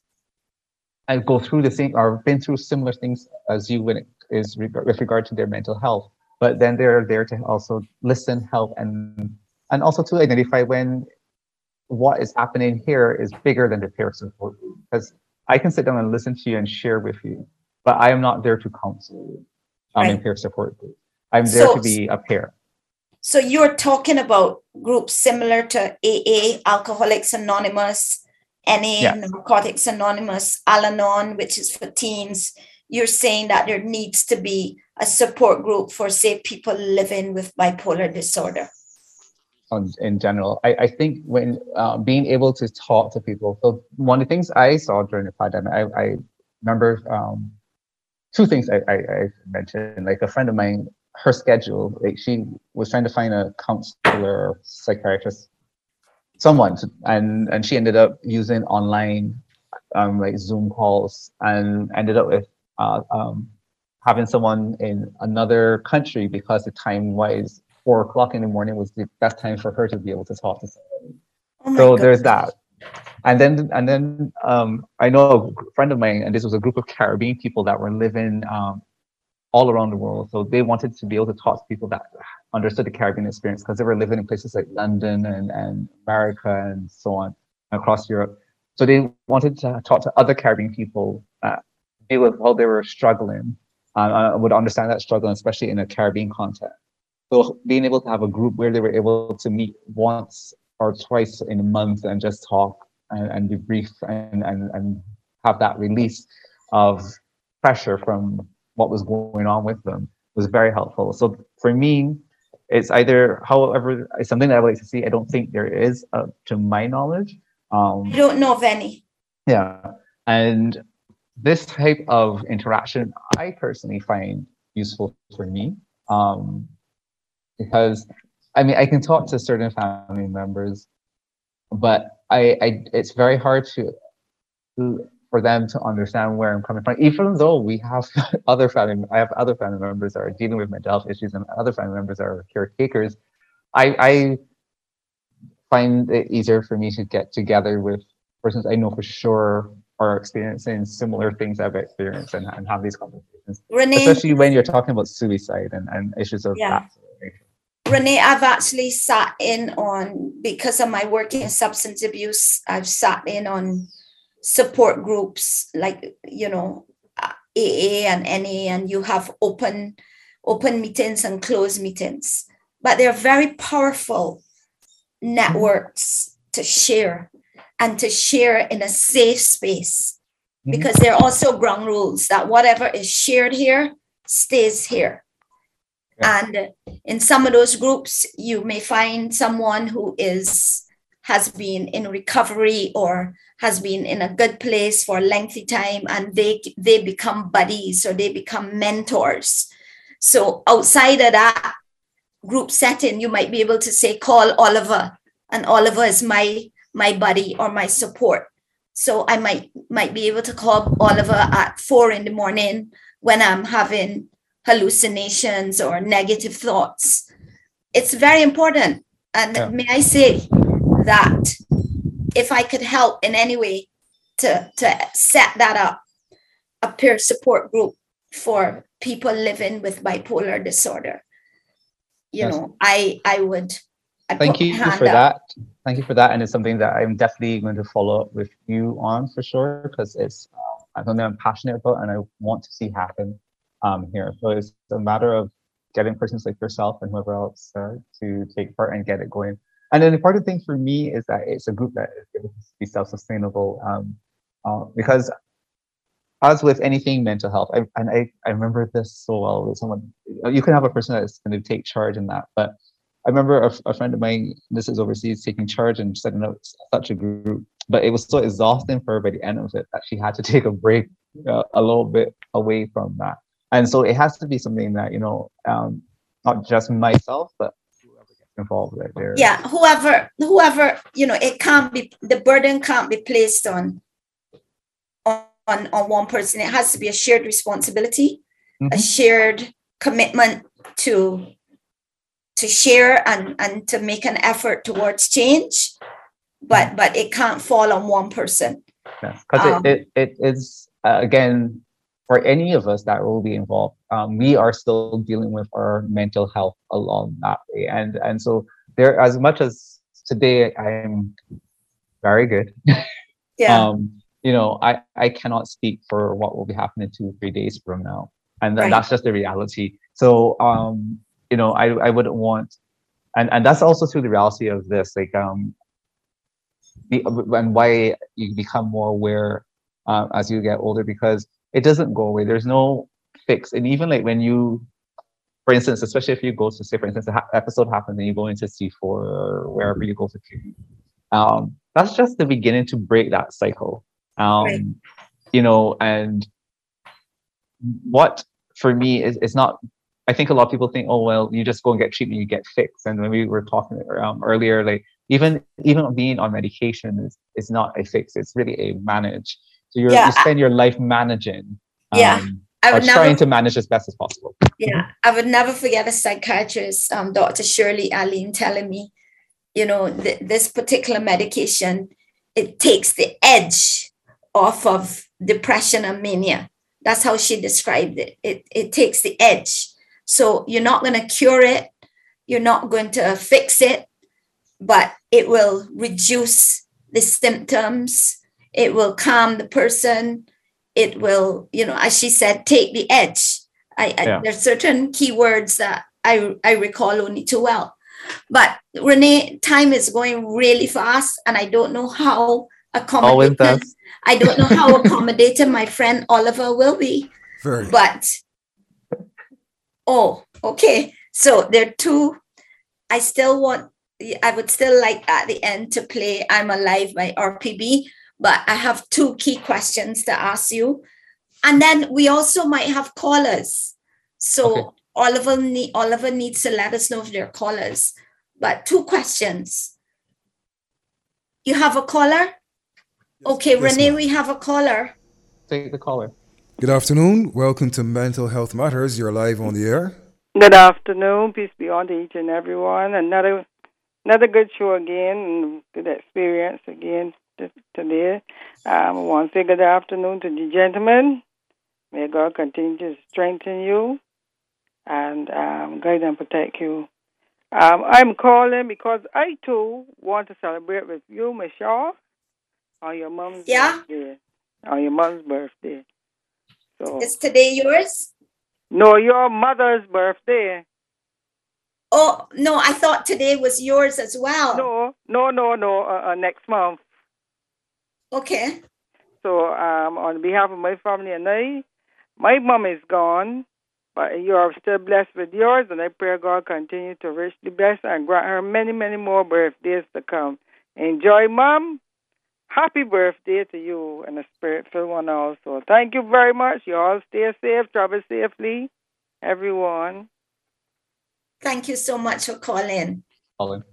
and go through the same, or been through similar things as you when it is with regard to their mental health. But then they're there to also listen, help, and also to identify when what is happening here is bigger than the peer support group. Because I can sit down and listen to you and share with you, but I am not there to counsel you. I'm in peer support group. I'm there to be a peer. So you're talking about groups similar to AA, Alcoholics Anonymous, NA, Narcotics Anonymous, Al-Anon, which is for teens. You're saying that there needs to be a support group for, say, people living with bipolar disorder. In general, I think when being able to talk to people. So one of the things I saw during the pandemic, I remember two things I mentioned. Like a friend of mine, her schedule, like she was trying to find a counselor or psychiatrist, someone, and she ended up using online like Zoom calls, and ended up with having someone in another country because the time wise 4 o'clock in the morning was the best time for her to be able to talk to somebody. So there's that. And then I know a friend of mine, and this was a group of Caribbean people that were living all around the world. So they wanted to be able to talk to people that understood the Caribbean experience, because they were living in places like London and America and so on across Europe. So they wanted to talk to other Caribbean people deal with how they were struggling, would understand that struggle, especially in a Caribbean context. So being able to have a group where they were able to meet once or twice in a month and just talk and debrief and have that release of pressure from what was going on with them was very helpful. So for me, it's either, however, it's something that I would like to see. I don't think there is, to my knowledge. I don't know of any. Yeah. And this type of interaction, I personally find useful for me. Because I mean, I can talk to certain family members, but it's very hard for them to understand where I'm coming from. Even though we have I have other family members that are dealing with mental health issues, and other family members that are caretakers, I find it easier for me to get together with persons I know for sure are experiencing similar things I've experienced and have these conversations. Renee, especially when you're talking about suicide and issues of that sort of nature. Renee, I've actually sat in on, because of my work in substance abuse, I've sat in on support groups like, AA and NA, and you have open open meetings and closed meetings. But they're very powerful networks to share and to share in a safe space, because there are also ground rules that whatever is shared here stays here. Yeah. And in some of those groups, you may find someone who has been in recovery or has been in a good place for a lengthy time, and they become buddies or they become mentors. So outside of that group setting, you might be able to say, call Oliver, and Oliver is my buddy or my support. So I might be able to call Oliver at 4 a.m. when I'm having hallucinations or negative thoughts. It's very important. And may I say that if I could help in any way to set that up, a peer support group for people living with bipolar disorder, I would. Thank you for that. Thank you for that. And it's something that I'm definitely going to follow up with you on for sure, because it's something I'm passionate about and I want to see happen here. So it's a matter of getting persons like yourself and whoever else to take part and get it going. And an important thing for me is that it's a group that is able to be self-sustainable, because as with anything mental health, I remember this so well with someone. You can have a person that's going to take charge in that, but I remember a friend of mine, this is overseas, taking charge and setting up such a group, but it was so exhausting for her by the end of it that she had to take a break a little bit away from that. And so it has to be something that, not just myself, but whoever gets involved right there. Yeah, whoever, it can't be, the burden can't be placed on one person. It has to be a shared responsibility, a shared commitment to share and to make an effort towards change, but it can't fall on one person. Because it is again, for any of us that will be involved, we are still dealing with our mental health along that way, and so there, as much as today I'm very good, I cannot speak for what will be happening 2 or 3 days from now, and that's just the reality. So I wouldn't want, and that's also to the reality of this, like and why you become more aware as you get older, because it doesn't go away. There's no fix. And even like when you, for instance, especially if you go to, say, for instance, an episode happens and you go into C4 or wherever you go to treatment, that's just the beginning to break that cycle. And what for me is not, I think a lot of people think, oh, well, you just go and get treatment, you get fixed. And when we were talking earlier, like even being on medication is not a fix. It's really a manage. So you spend your life managing, trying to manage as best as possible. Yeah, I would never forget a psychiatrist, Dr. Shirley Aline, telling me, this particular medication, it takes the edge off of depression and mania. That's how she described it. It takes the edge. So you're not going to cure it. You're not going to fix it, but it will reduce the symptoms. It will calm the person. It will, as she said, take the edge. There's certain keywords that I recall only too well. But Renee, time is going really fast, and I don't know how accommodating. I don't know how accommodating my friend Oliver will be. Very. But okay. So there are two. I would still like at the end to play "I'm Alive" by RPB. But I have 2 key questions to ask you. And then we also might have callers. So Oliver needs to let us know if they're callers. But 2 questions. You have a caller? Okay, yes, Renee, we have a caller. Take the caller. Good afternoon. Welcome to Mental Health Matters. You're live on the air. Good afternoon. Peace be on to each and everyone. Another good show again, and good experience again today. I want to say good afternoon to the gentlemen. May God continue to strengthen you and guide and protect you. I'm calling because I too want to celebrate with you, Michelle, on your mom's birthday. On your mom's birthday. So is today yours? No, your mother's birthday. Oh, no, I thought today was yours as well. No. Next month. Okay. So on behalf of my family and I, my mom is gone, but you are still blessed with yours, and I pray God continue to richly bless and grant her many, many more birthdays to come. Enjoy, Mom. Happy birthday to you and a spirit-filled one also. Thank you very much. You all stay safe, travel safely, everyone. Thank you so much for calling. Colin.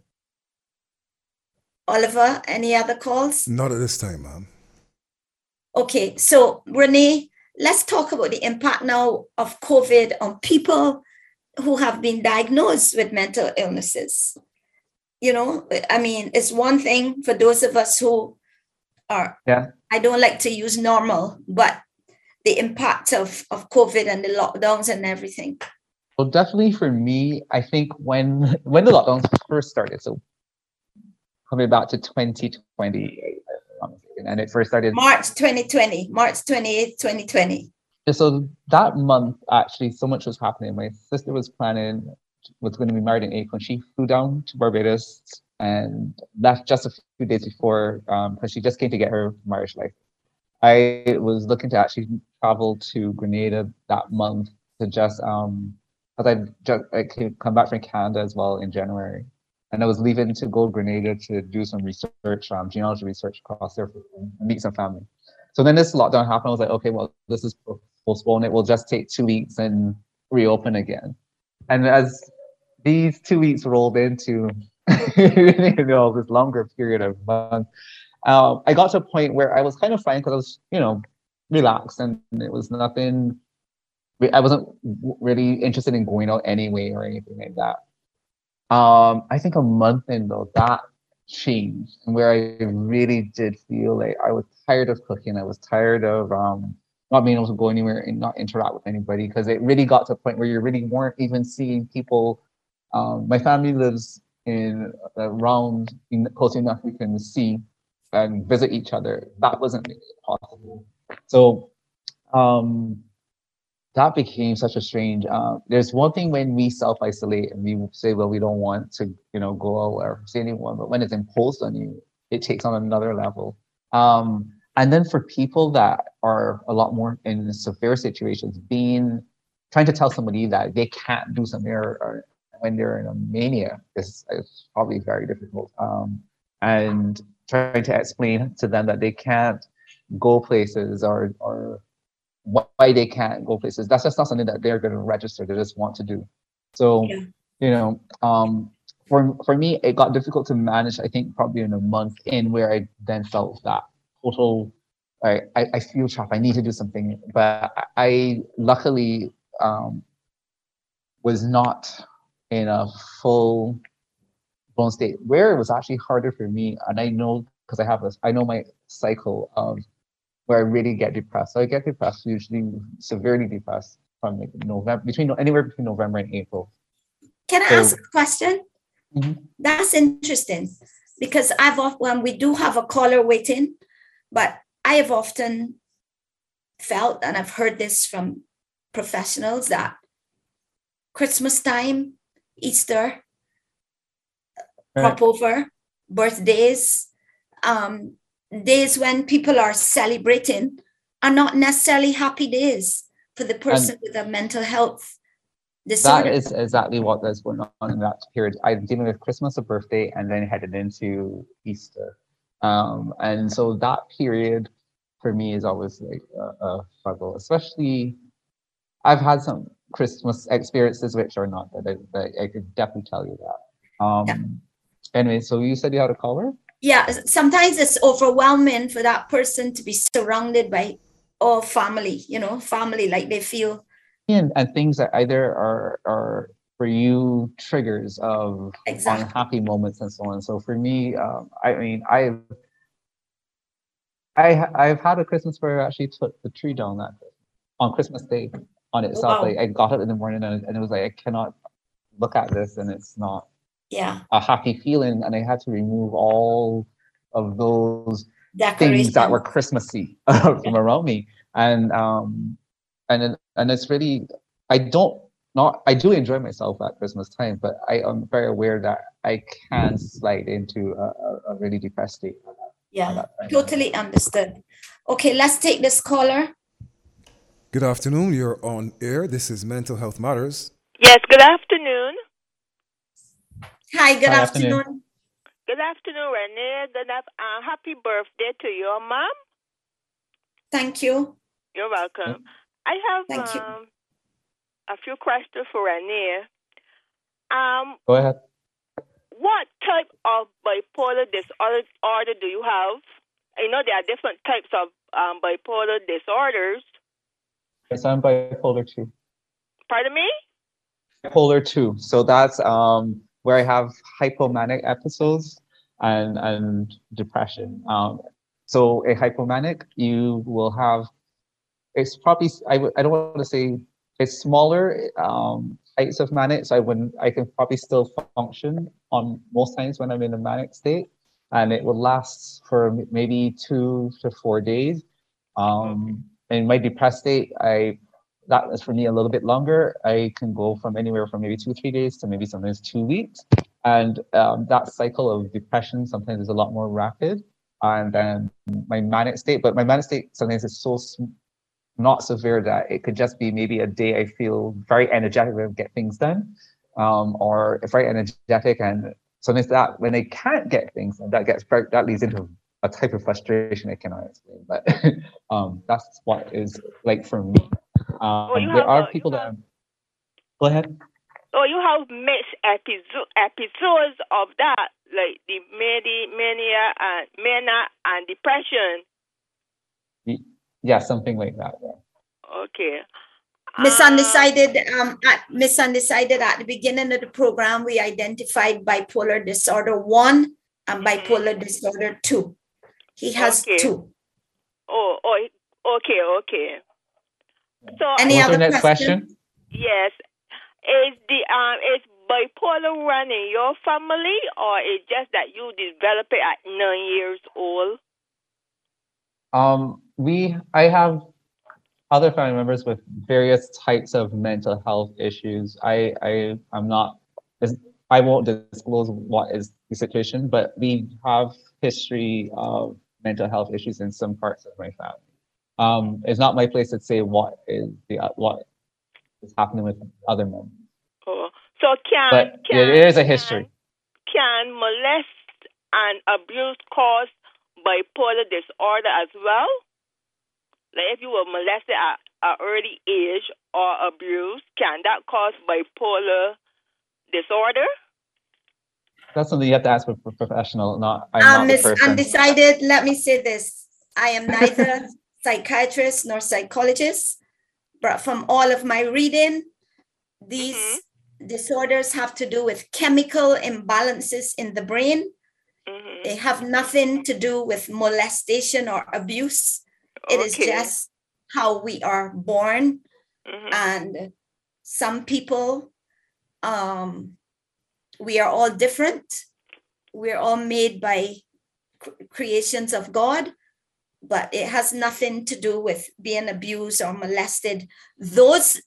Oliver, any other calls? Not at this time, Mom. Okay, so Renee, let's talk about the impact now of COVID on people who have been diagnosed with mental illnesses. You know, I mean, it's one thing for those of us who are, I don't like to use normal, but the impact of COVID and the lockdowns and everything. Well, definitely for me, I think when the lockdowns first started, so coming back to 2020, and it first started March 2020, March 28th, 2020. So that month, actually, so much was happening. My sister was going to be married in April, and she flew down to Barbados, and that's just a few days before, because she just came to get her marriage life. I was looking to actually travel to Grenada that month to just, because I come back from Canada as well in January. And I was leaving to go to Grenada to do some research, genealogy research across there, and meet some family. So then this lockdown happened. I was like, okay, well, this is postponed. It will just take 2 weeks and reopen again. And as these 2 weeks rolled into this longer period of months, I got to a point where I was kind of fine because I was, relaxed, and it was nothing. I wasn't really interested in going out anyway or anything like that. I think a month in though, that changed, and where I really did feel like I was tired of cooking. I was tired of not being able to go anywhere and not interact with anybody, because it really got to a point where you really weren't even seeing people. My family lives in around close enough we can see and visit each other. That wasn't really possible. So that became such a strange. There's one thing when we self-isolate and we say, well, we don't want to, go out or see anyone, but when it's imposed on you, it takes on another level. And then for people that are a lot more in severe situations, trying to tell somebody that they can't do something or when they're in a mania is probably very difficult. And trying to explain to them that they can't go places or why they can't go places. That's just not something that they're going to register. They just want to do. So, for me, it got difficult to manage, I think probably in a month in, where I then felt that total, I feel trapped. I need to do something. But I luckily was not in a full blown state where it was actually harder for me. And I know, because I know my cycle of where I really get depressed. So I get depressed, usually severely depressed from like November, anywhere between November and April. Can I ask a question? Mm-hmm. That's interesting, because we do have a caller waiting, but I have often felt, and I've heard this from professionals, that Christmas time, Easter, crop over, birthdays, days when people are celebrating are not necessarily happy days for the person with a mental health disorder. That is exactly what is going on in that period. I'm dealing with Christmas, a birthday, and then headed into Easter. And so that period for me is always like a struggle, especially I've had some Christmas experiences which are not that I could definitely tell you that. Anyway, so you said you had a caller? Yeah, sometimes it's overwhelming for that person to be surrounded by all family, family, like they feel. And things that either are for you triggers of unhappy moments and so on. So for me, I've had a Christmas where I actually took the tree down on Christmas Day on itself. Wow. Like I got up in the morning and it was like, I cannot look at this and it's not a happy feeling, and I had to remove all of those things that were Christmassy from around me, and it's really I do enjoy myself at Christmas time, but I am very aware that I can slide into a really depressed state. Yeah, totally understood. Okay, let's take this caller. Good afternoon. You're on air. This is Mental Health Matters. Yes, good afternoon. Hi, good Hi, afternoon. Good afternoon, Renee. Happy birthday to your mom. Thank you. You're welcome. I have Thank you. a few questions for Renee. Go ahead. What type of bipolar disorder do you have? I know there are different types of bipolar disorders. Yes, I'm bipolar 2. Pardon me? Bipolar 2. So that's where I have hypomanic episodes and depression. So a hypomanic, you will have, it's probably, I don't want to say it's smaller types of manic, so I can probably still function on most times when I'm in a manic state, and it will last for maybe 2 to 4 days. In my depressed state, that is for me a little bit longer. I can go from anywhere from maybe 2-3 days to maybe sometimes 2 weeks. And that cycle of depression sometimes is a lot more rapid. And then my manic state, but my manic state sometimes is so not severe that it could just be maybe a day I feel very energetic to get things done, or very energetic, and sometimes that when I can't get things done, that leads into a type of frustration I cannot explain. But that's what is like for me. There are people that. Go ahead. So you have mixed episodes of that, like the mania and depression. Yeah, something like that. Yeah. Okay. Miss Undecided, at the beginning of the program, we identified bipolar disorder 1 and bipolar disorder 2. He has 2. Okay. So any other next question? Yes. Is bipolar run in your family, or is just that you develop it at 9 years old? I have other family members with various types of mental health issues. I won't disclose what is the situation, but we have history of mental health issues in some parts of my family. It's not my place to say what is happening with other members. Oh, so there is a history. Can molest and abuse cause bipolar disorder as well? Like if you were molested at an early age or abused, can that cause bipolar disorder? That's something you have to ask for a professional. I'm not the person. Undecided. Let me say this: I am neither psychiatrist nor psychologist, but from all of my reading, these disorders have to do with chemical imbalances in the brain. They have nothing to do with molestation or abuse. It is just how we are born. And some people, we are all different. We're all made by creations of God, but it has nothing to do with being abused or molested. Those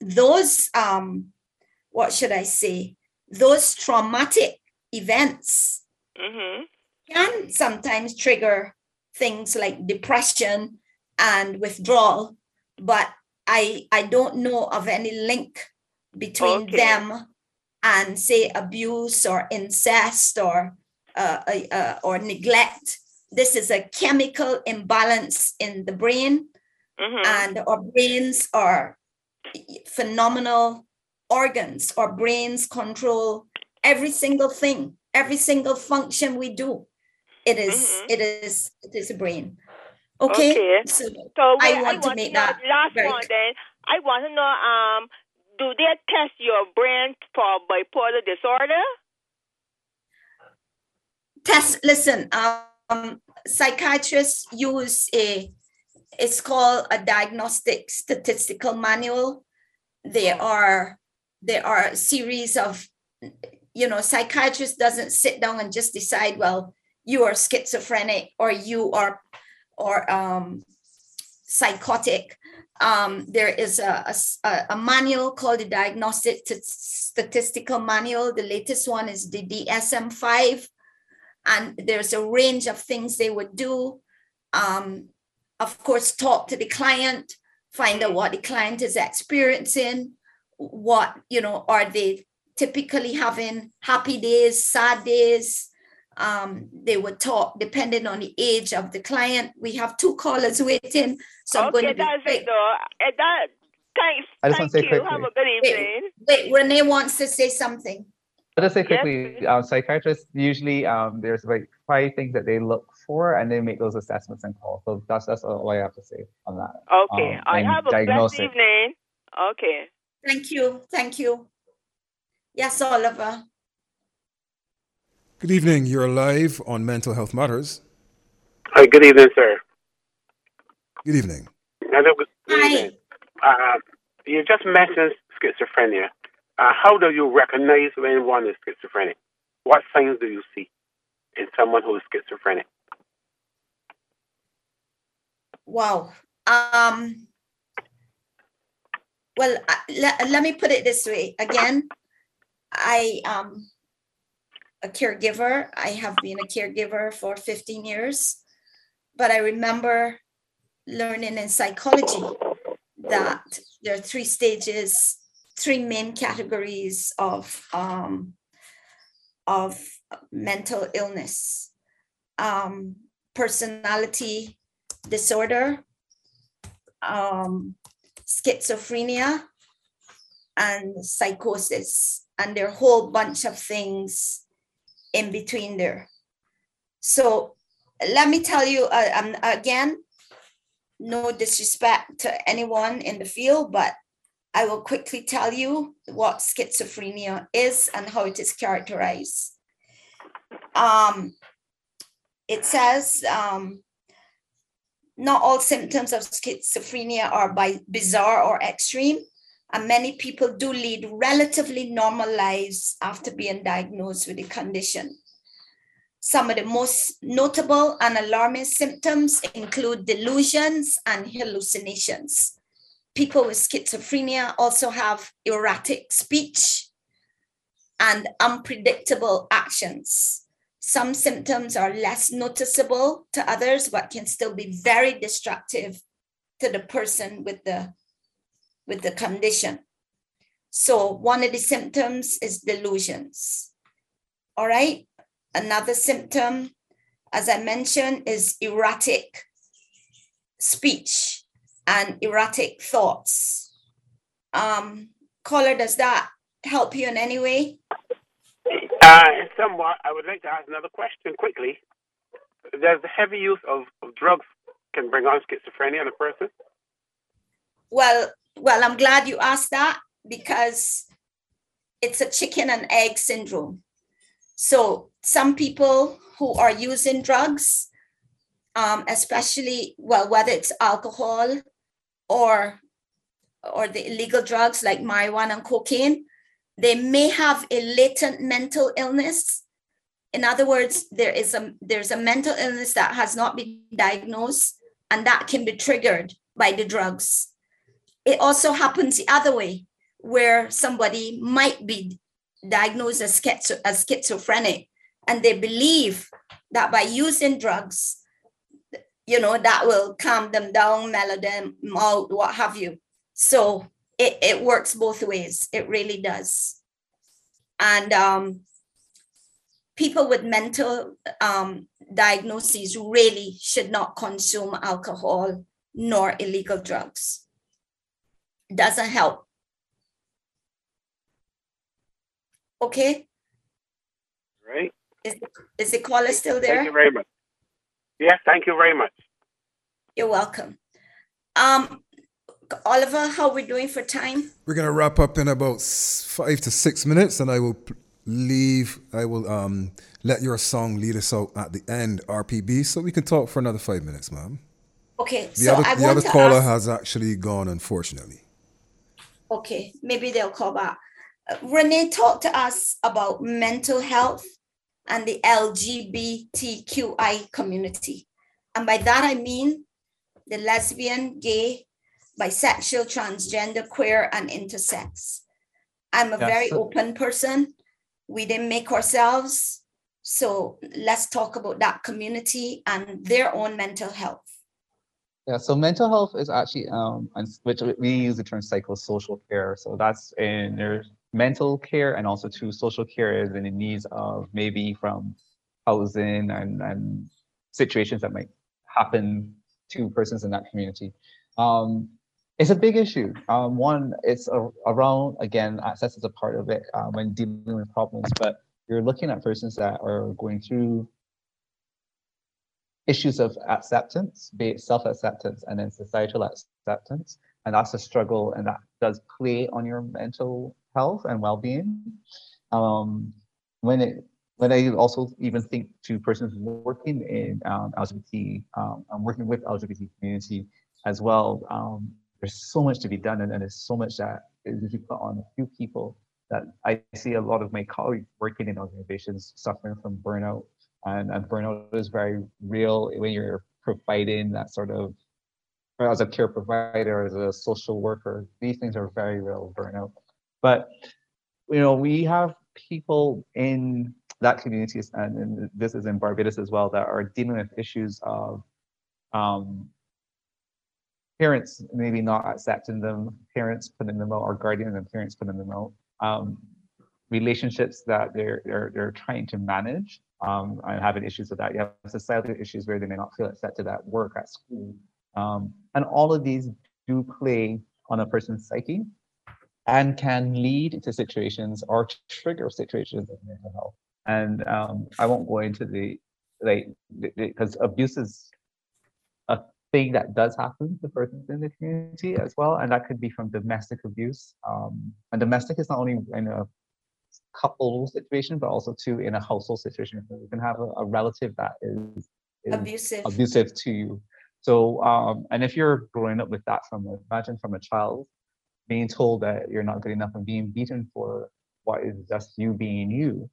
what should I say? Those traumatic events can sometimes trigger things like depression and withdrawal, but I don't know of any link between them and say abuse or incest or neglect. This is a chemical imbalance in the brain, and our brains are phenomenal organs. Our brains control every single thing, every single function we do. It is a brain. Okay. So I want to make that last one. Then I want to know: do they test your brain for bipolar disorder? Listen. Psychiatrists use it's called a diagnostic statistical manual. There are a series of, psychiatrist doesn't sit down and just decide, well, you are schizophrenic or you are, or psychotic. There is a manual called the Diagnostic Statistical Manual. The latest one is the DSM-5. And there's a range of things they would do. Of course, talk to the client, find out what the client is experiencing, what, are they typically having happy days, sad days. They would talk depending on the age of the client. We have 2 callers waiting. So I'm going to that's it, though. Thanks. I just want to say quickly. Have a good evening. Wait, Renee wants to say something. I'll just say quickly, psychiatrists usually, there's like 5 things that they look for, and they make those assessments and calls. So that's all I have to say on that. Okay. I have a blessed evening. Okay. Thank you. Yes, Oliver. Good evening. You're live on Mental Health Matters. Hi, good evening, sir. Good evening. Hello, good evening. Hi. You just mentioned schizophrenia. How do you recognize when one is schizophrenic? What signs do you see in someone who is schizophrenic? Wow. Well, let me put it this way. Again, I am a caregiver. I have been a caregiver for 15 years, but I remember learning in psychology that there are 3 stages, 3 main categories of mental illness: personality disorder, schizophrenia, and psychosis. And there are a whole bunch of things in between there. So let me tell you, again, no disrespect to anyone in the field, but I will quickly tell you what schizophrenia is and how it is characterized. It says, not all symptoms of schizophrenia are bizarre or extreme, and many people do lead relatively normal lives after being diagnosed with the condition. Some of the most notable and alarming symptoms include delusions and hallucinations. People with schizophrenia also have erratic speech and unpredictable actions. Some symptoms are less noticeable to others, but can still be very destructive to the person with the condition. So one of the symptoms is delusions. All right. Another symptom, as I mentioned, is erratic speech and erratic thoughts. Caller, does that help you in any way? Somewhat. I would like to ask another question quickly. Does the heavy use of drugs can bring on schizophrenia in a person? Well, I'm glad you asked that, because it's a chicken and egg syndrome. So some people who are using drugs, especially, whether it's alcohol or the illegal drugs like marijuana and cocaine, they may have a latent mental illness. In other words, there's a mental illness that has not been diagnosed, and that can be triggered by the drugs. It also happens the other way, where somebody might be diagnosed as schizophrenic, and they believe that by using drugs, that will calm them down, mellow them out, what have you. So it works both ways. It really does. And people with mental diagnoses really should not consume alcohol nor illegal drugs. It doesn't help. Okay. Right. Is the caller still there? Thank you very much. Yes, thank you very much. You're welcome. Oliver, how are we doing for time? We're going to wrap up in about 5 to 6 minutes, and I will let your song lead us out at the end, RPB, so we can talk for another 5 minutes, ma'am. Okay. The other caller has actually gone, unfortunately. Okay, maybe they'll call back. Renee, talk to us about mental health and the LGBTQI community. And by that, I mean the lesbian, gay, bisexual, transgender, queer, and intersex. I'm a very open person. We didn't make ourselves. So let's talk about that community and their own mental health. Yeah, so mental health is actually, which we use the term psychosocial care. So that's in there's mental care and also to social care is in the needs of maybe from housing and situations that might happen to persons in that community. It's a big issue. One, it's around, again, access is a part of it when dealing with problems, but you're looking at persons that are going through issues of acceptance, be it self-acceptance and then societal acceptance. And that's a struggle, and that does play on your mental health and well-being. When I also even think to persons working in LGBT, I'm working with LGBT community as well. There's so much to be done, and there's so much that is put on a few people that I see a lot of my colleagues working in organizations suffering from burnout. And burnout is very real when you're providing that sort of, as a care provider, as a social worker, these things are very real, burnout. But, we have people in that community, and this is in Barbados as well, that are dealing with issues of parents maybe not accepting them, parents putting them out, or guardians and parents putting them out. Relationships that they're trying to manage and having issues with that. You have societal issues where they may not feel accepted at work, at school. And all of these do play on a person's psyche and can lead to situations or trigger situations of mental health. And I won't go into because abuse is a thing that does happen to persons in the community as well. And that could be from domestic abuse. And domestic is not only in a couple situation, but also too in a household situation. You can have a relative that is abusive to you. So, and if you're growing up with that imagine from a child, being told that you're not good enough and being beaten for what is just you being you.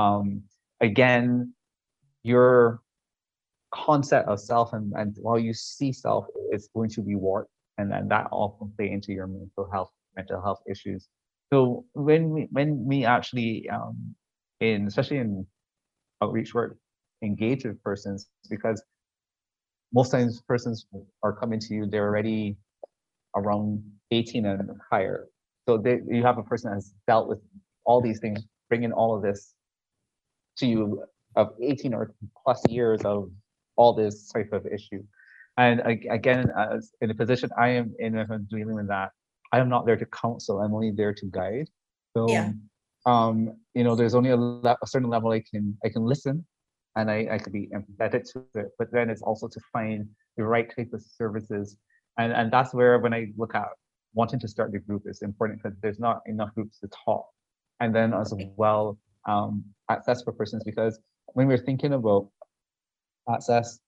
Again, your concept of self and while you see self is going to be warped, and then that all can play into your mental health issues. So when we actually, especially in outreach work, engage with persons, because most times persons are coming to you, they're already around 18 and higher. So you have a person that has dealt with all these things, bringing all of this to you of 18 or plus years of all this type of issue. And again, as in the position I am in, if I'm dealing with that, I am not there to counsel. I'm only there to guide. So, there's only a certain level I can listen, and I can be empathetic to it. But then it's also to find the right type of services, and that's where when I look at wanting to start the group, it's important because there's not enough groups to talk, and then as well access for persons, because when we're thinking about access,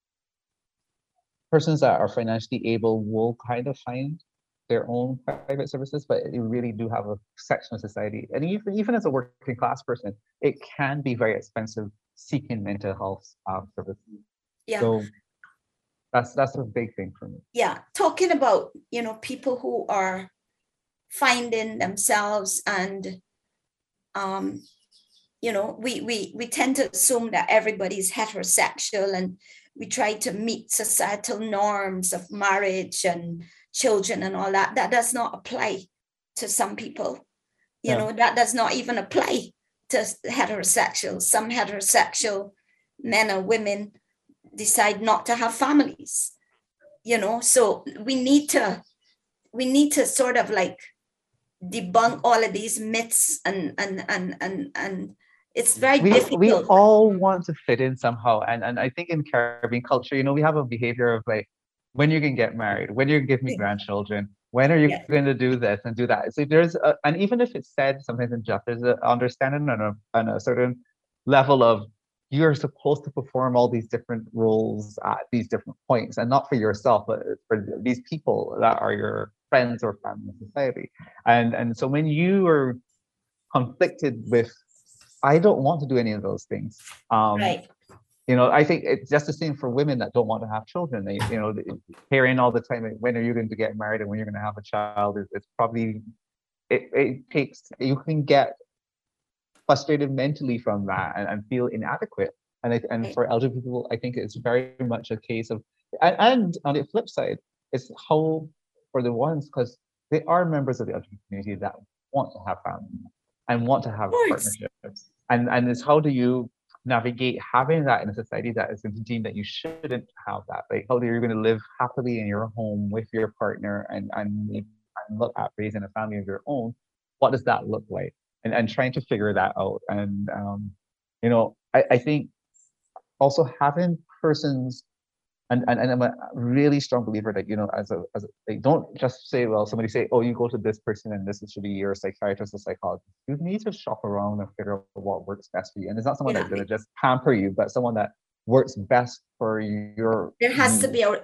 persons that are financially able will kind of find their own private services, but you really do have a section of society, and even as a working class person, it can be very expensive seeking mental health services. Yeah. So that's a big thing for me. Yeah, talking about people who are finding themselves, and we tend to assume that everybody's heterosexual, and we try to meet societal norms of marriage and children and all that. That does not apply to some people. That does not even apply to heterosexuals. Some heterosexual men or women decide not to have families. So we need to sort of like debunk all of these myths, and it's very difficult. We all want to fit in somehow, and I think in Caribbean culture, we have a behavior of like, when you can get married, when you give me grandchildren, when are you going to do this and do that? So there's and even if it's said sometimes in jest, there's an understanding on a certain level of you're supposed to perform all these different roles at these different points, and not for yourself, but for these people that are your friends or family in society. And so when you are conflicted with, I don't want to do any of those things. Right. I think it's just the same for women that don't want to have children. Hearing all the time, when are you going to get married and when you're going to have a child, it's probably, it takes, you can get frustrated mentally from that and feel inadequate. And for elderly people, I think it's very much a case of, and on the flip side, it's how, for the ones, because they are members of the elderly community that want to have family and want to have partnerships. And it's how do you navigate having that in a society that is deemed that you shouldn't have that? Like, how are you going to live happily in your home with your partner and look at raising a family of your own? What does that look like? And trying to figure that out. And I think also having persons, and I'm a really strong believer that, like, don't just say, well, somebody say, oh, you go to this person and this should be your psychiatrist or psychologist. You need to shop around and figure out what works best for you. And it's not someone that's going to just pamper you, but someone that works best for your. There has to be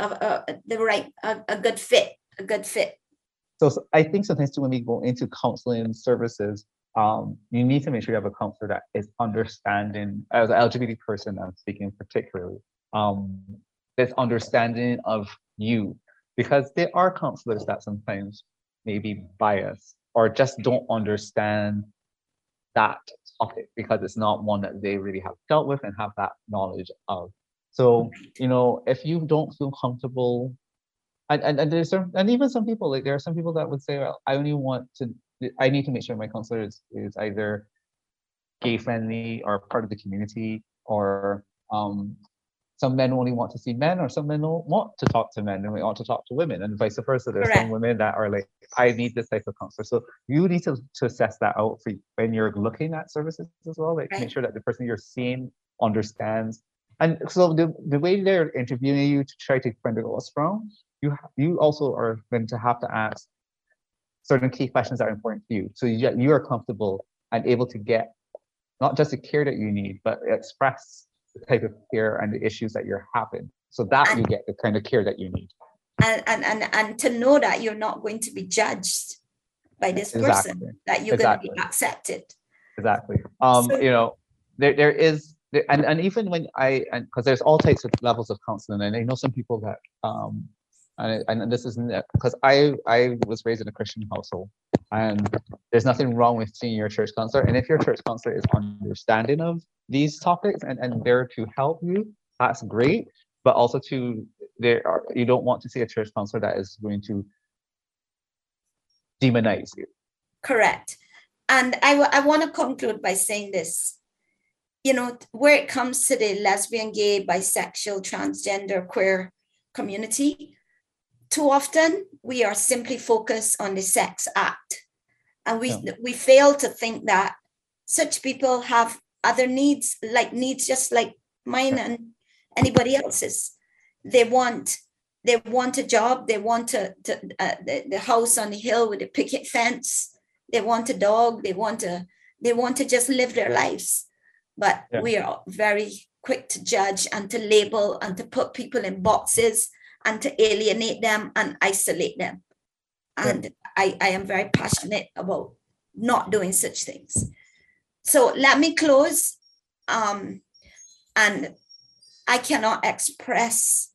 a good fit. So I think sometimes too, when we go into counseling services, you need to make sure you have a counselor that is understanding, as an LGBT person, I'm speaking particularly, this understanding of you, because there are counselors that sometimes may be biased or just don't understand that topic because it's not one that they really have dealt with and have that knowledge of. So, if you don't feel comfortable, and there's and even some people, like there are some people that would say, well, I need to make sure my counselor is either gay friendly or part of the community, or some men only want to see men, or some men don't want to talk to men and we want to talk to women, and vice versa. There's some women that are like, I need this type of counselor. So you need to assess that out for when you're looking at services as well. Like, make sure that the person you're seeing understands. And so the way they're interviewing you to try to find out what's wrong, you also are going to have to ask certain key questions that are important to you. So you are comfortable and able to get not just the care that you need, but express the type of care and the issues that you're having, so that you get the kind of care that you need. And to know that you're not going to be judged by this person, that you're going to be accepted. Exactly. There is, and even when because there's all types of levels of counseling, and I know some people that and this isn't because I was raised in a Christian household, and there's nothing wrong with seeing your church counselor. And if your church counselor is understanding of these topics and there to help you, that's great. But also you don't want to see a church counselor that is going to demonize you. Correct. And I want to conclude by saying this. Where it comes to the lesbian, gay, bisexual, transgender, queer community, too often we are simply focused on the sex act, and we fail to think that such people have other needs just like mine and anybody else's. They want a job. They want the house on the hill with a picket fence. They want a dog. They want to just live their lives. But we are very quick to judge and to label and to put people in boxes and to alienate them and isolate them. And I am very passionate about not doing such things. So let me close. And I cannot express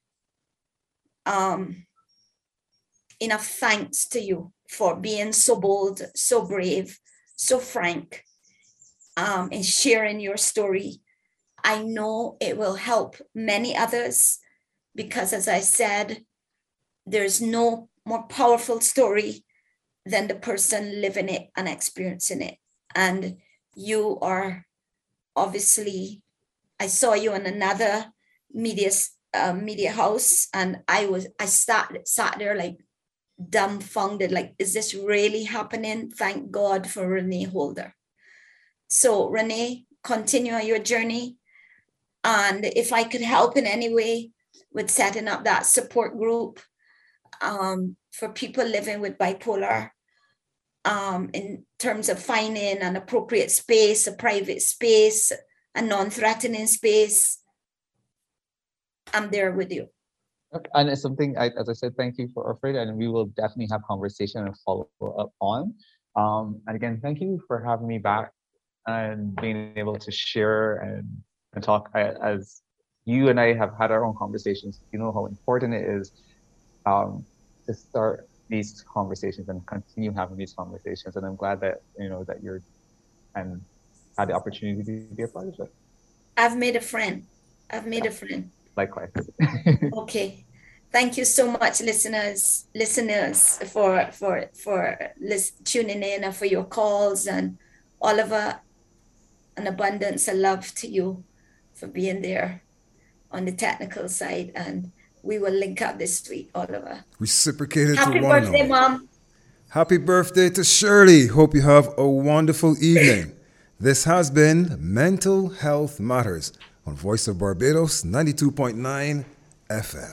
enough thanks to you for being so bold, so brave, so frank, in sharing your story. I know it will help many others, because as I said, there's no more powerful story than the person living it and experiencing it. And you are obviously, I saw you in another media house, and I sat there like dumbfounded, like, is this really happening? Thank God for Renee Holder. So Renee, continue on your journey. And if I could help in any way with setting up that support group for people living with bipolar, in terms of finding an appropriate space, a private space, a non-threatening space, I'm there with you. And it's something, as I said, thank you for offering, and we will definitely have conversation and follow up on. And again, thank you for having me back and being able to share and and talk. As you and I have had our own conversations, you know how important it is to start these conversations and continue having these conversations. And I'm glad that that you're and had the opportunity to be a part of it. I've made a friend. Likewise. Okay. Thank you so much, listeners, for tuning in and for your calls, and Oliver, an abundance of love to you for being there on the technical side, and we will link up this week, Oliver. Reciprocated Happy to one birthday, another. Mom. Happy birthday to Shirley. Hope you have a wonderful evening. This has been Mental Health Matters on Voice of Barbados 92.9 FM.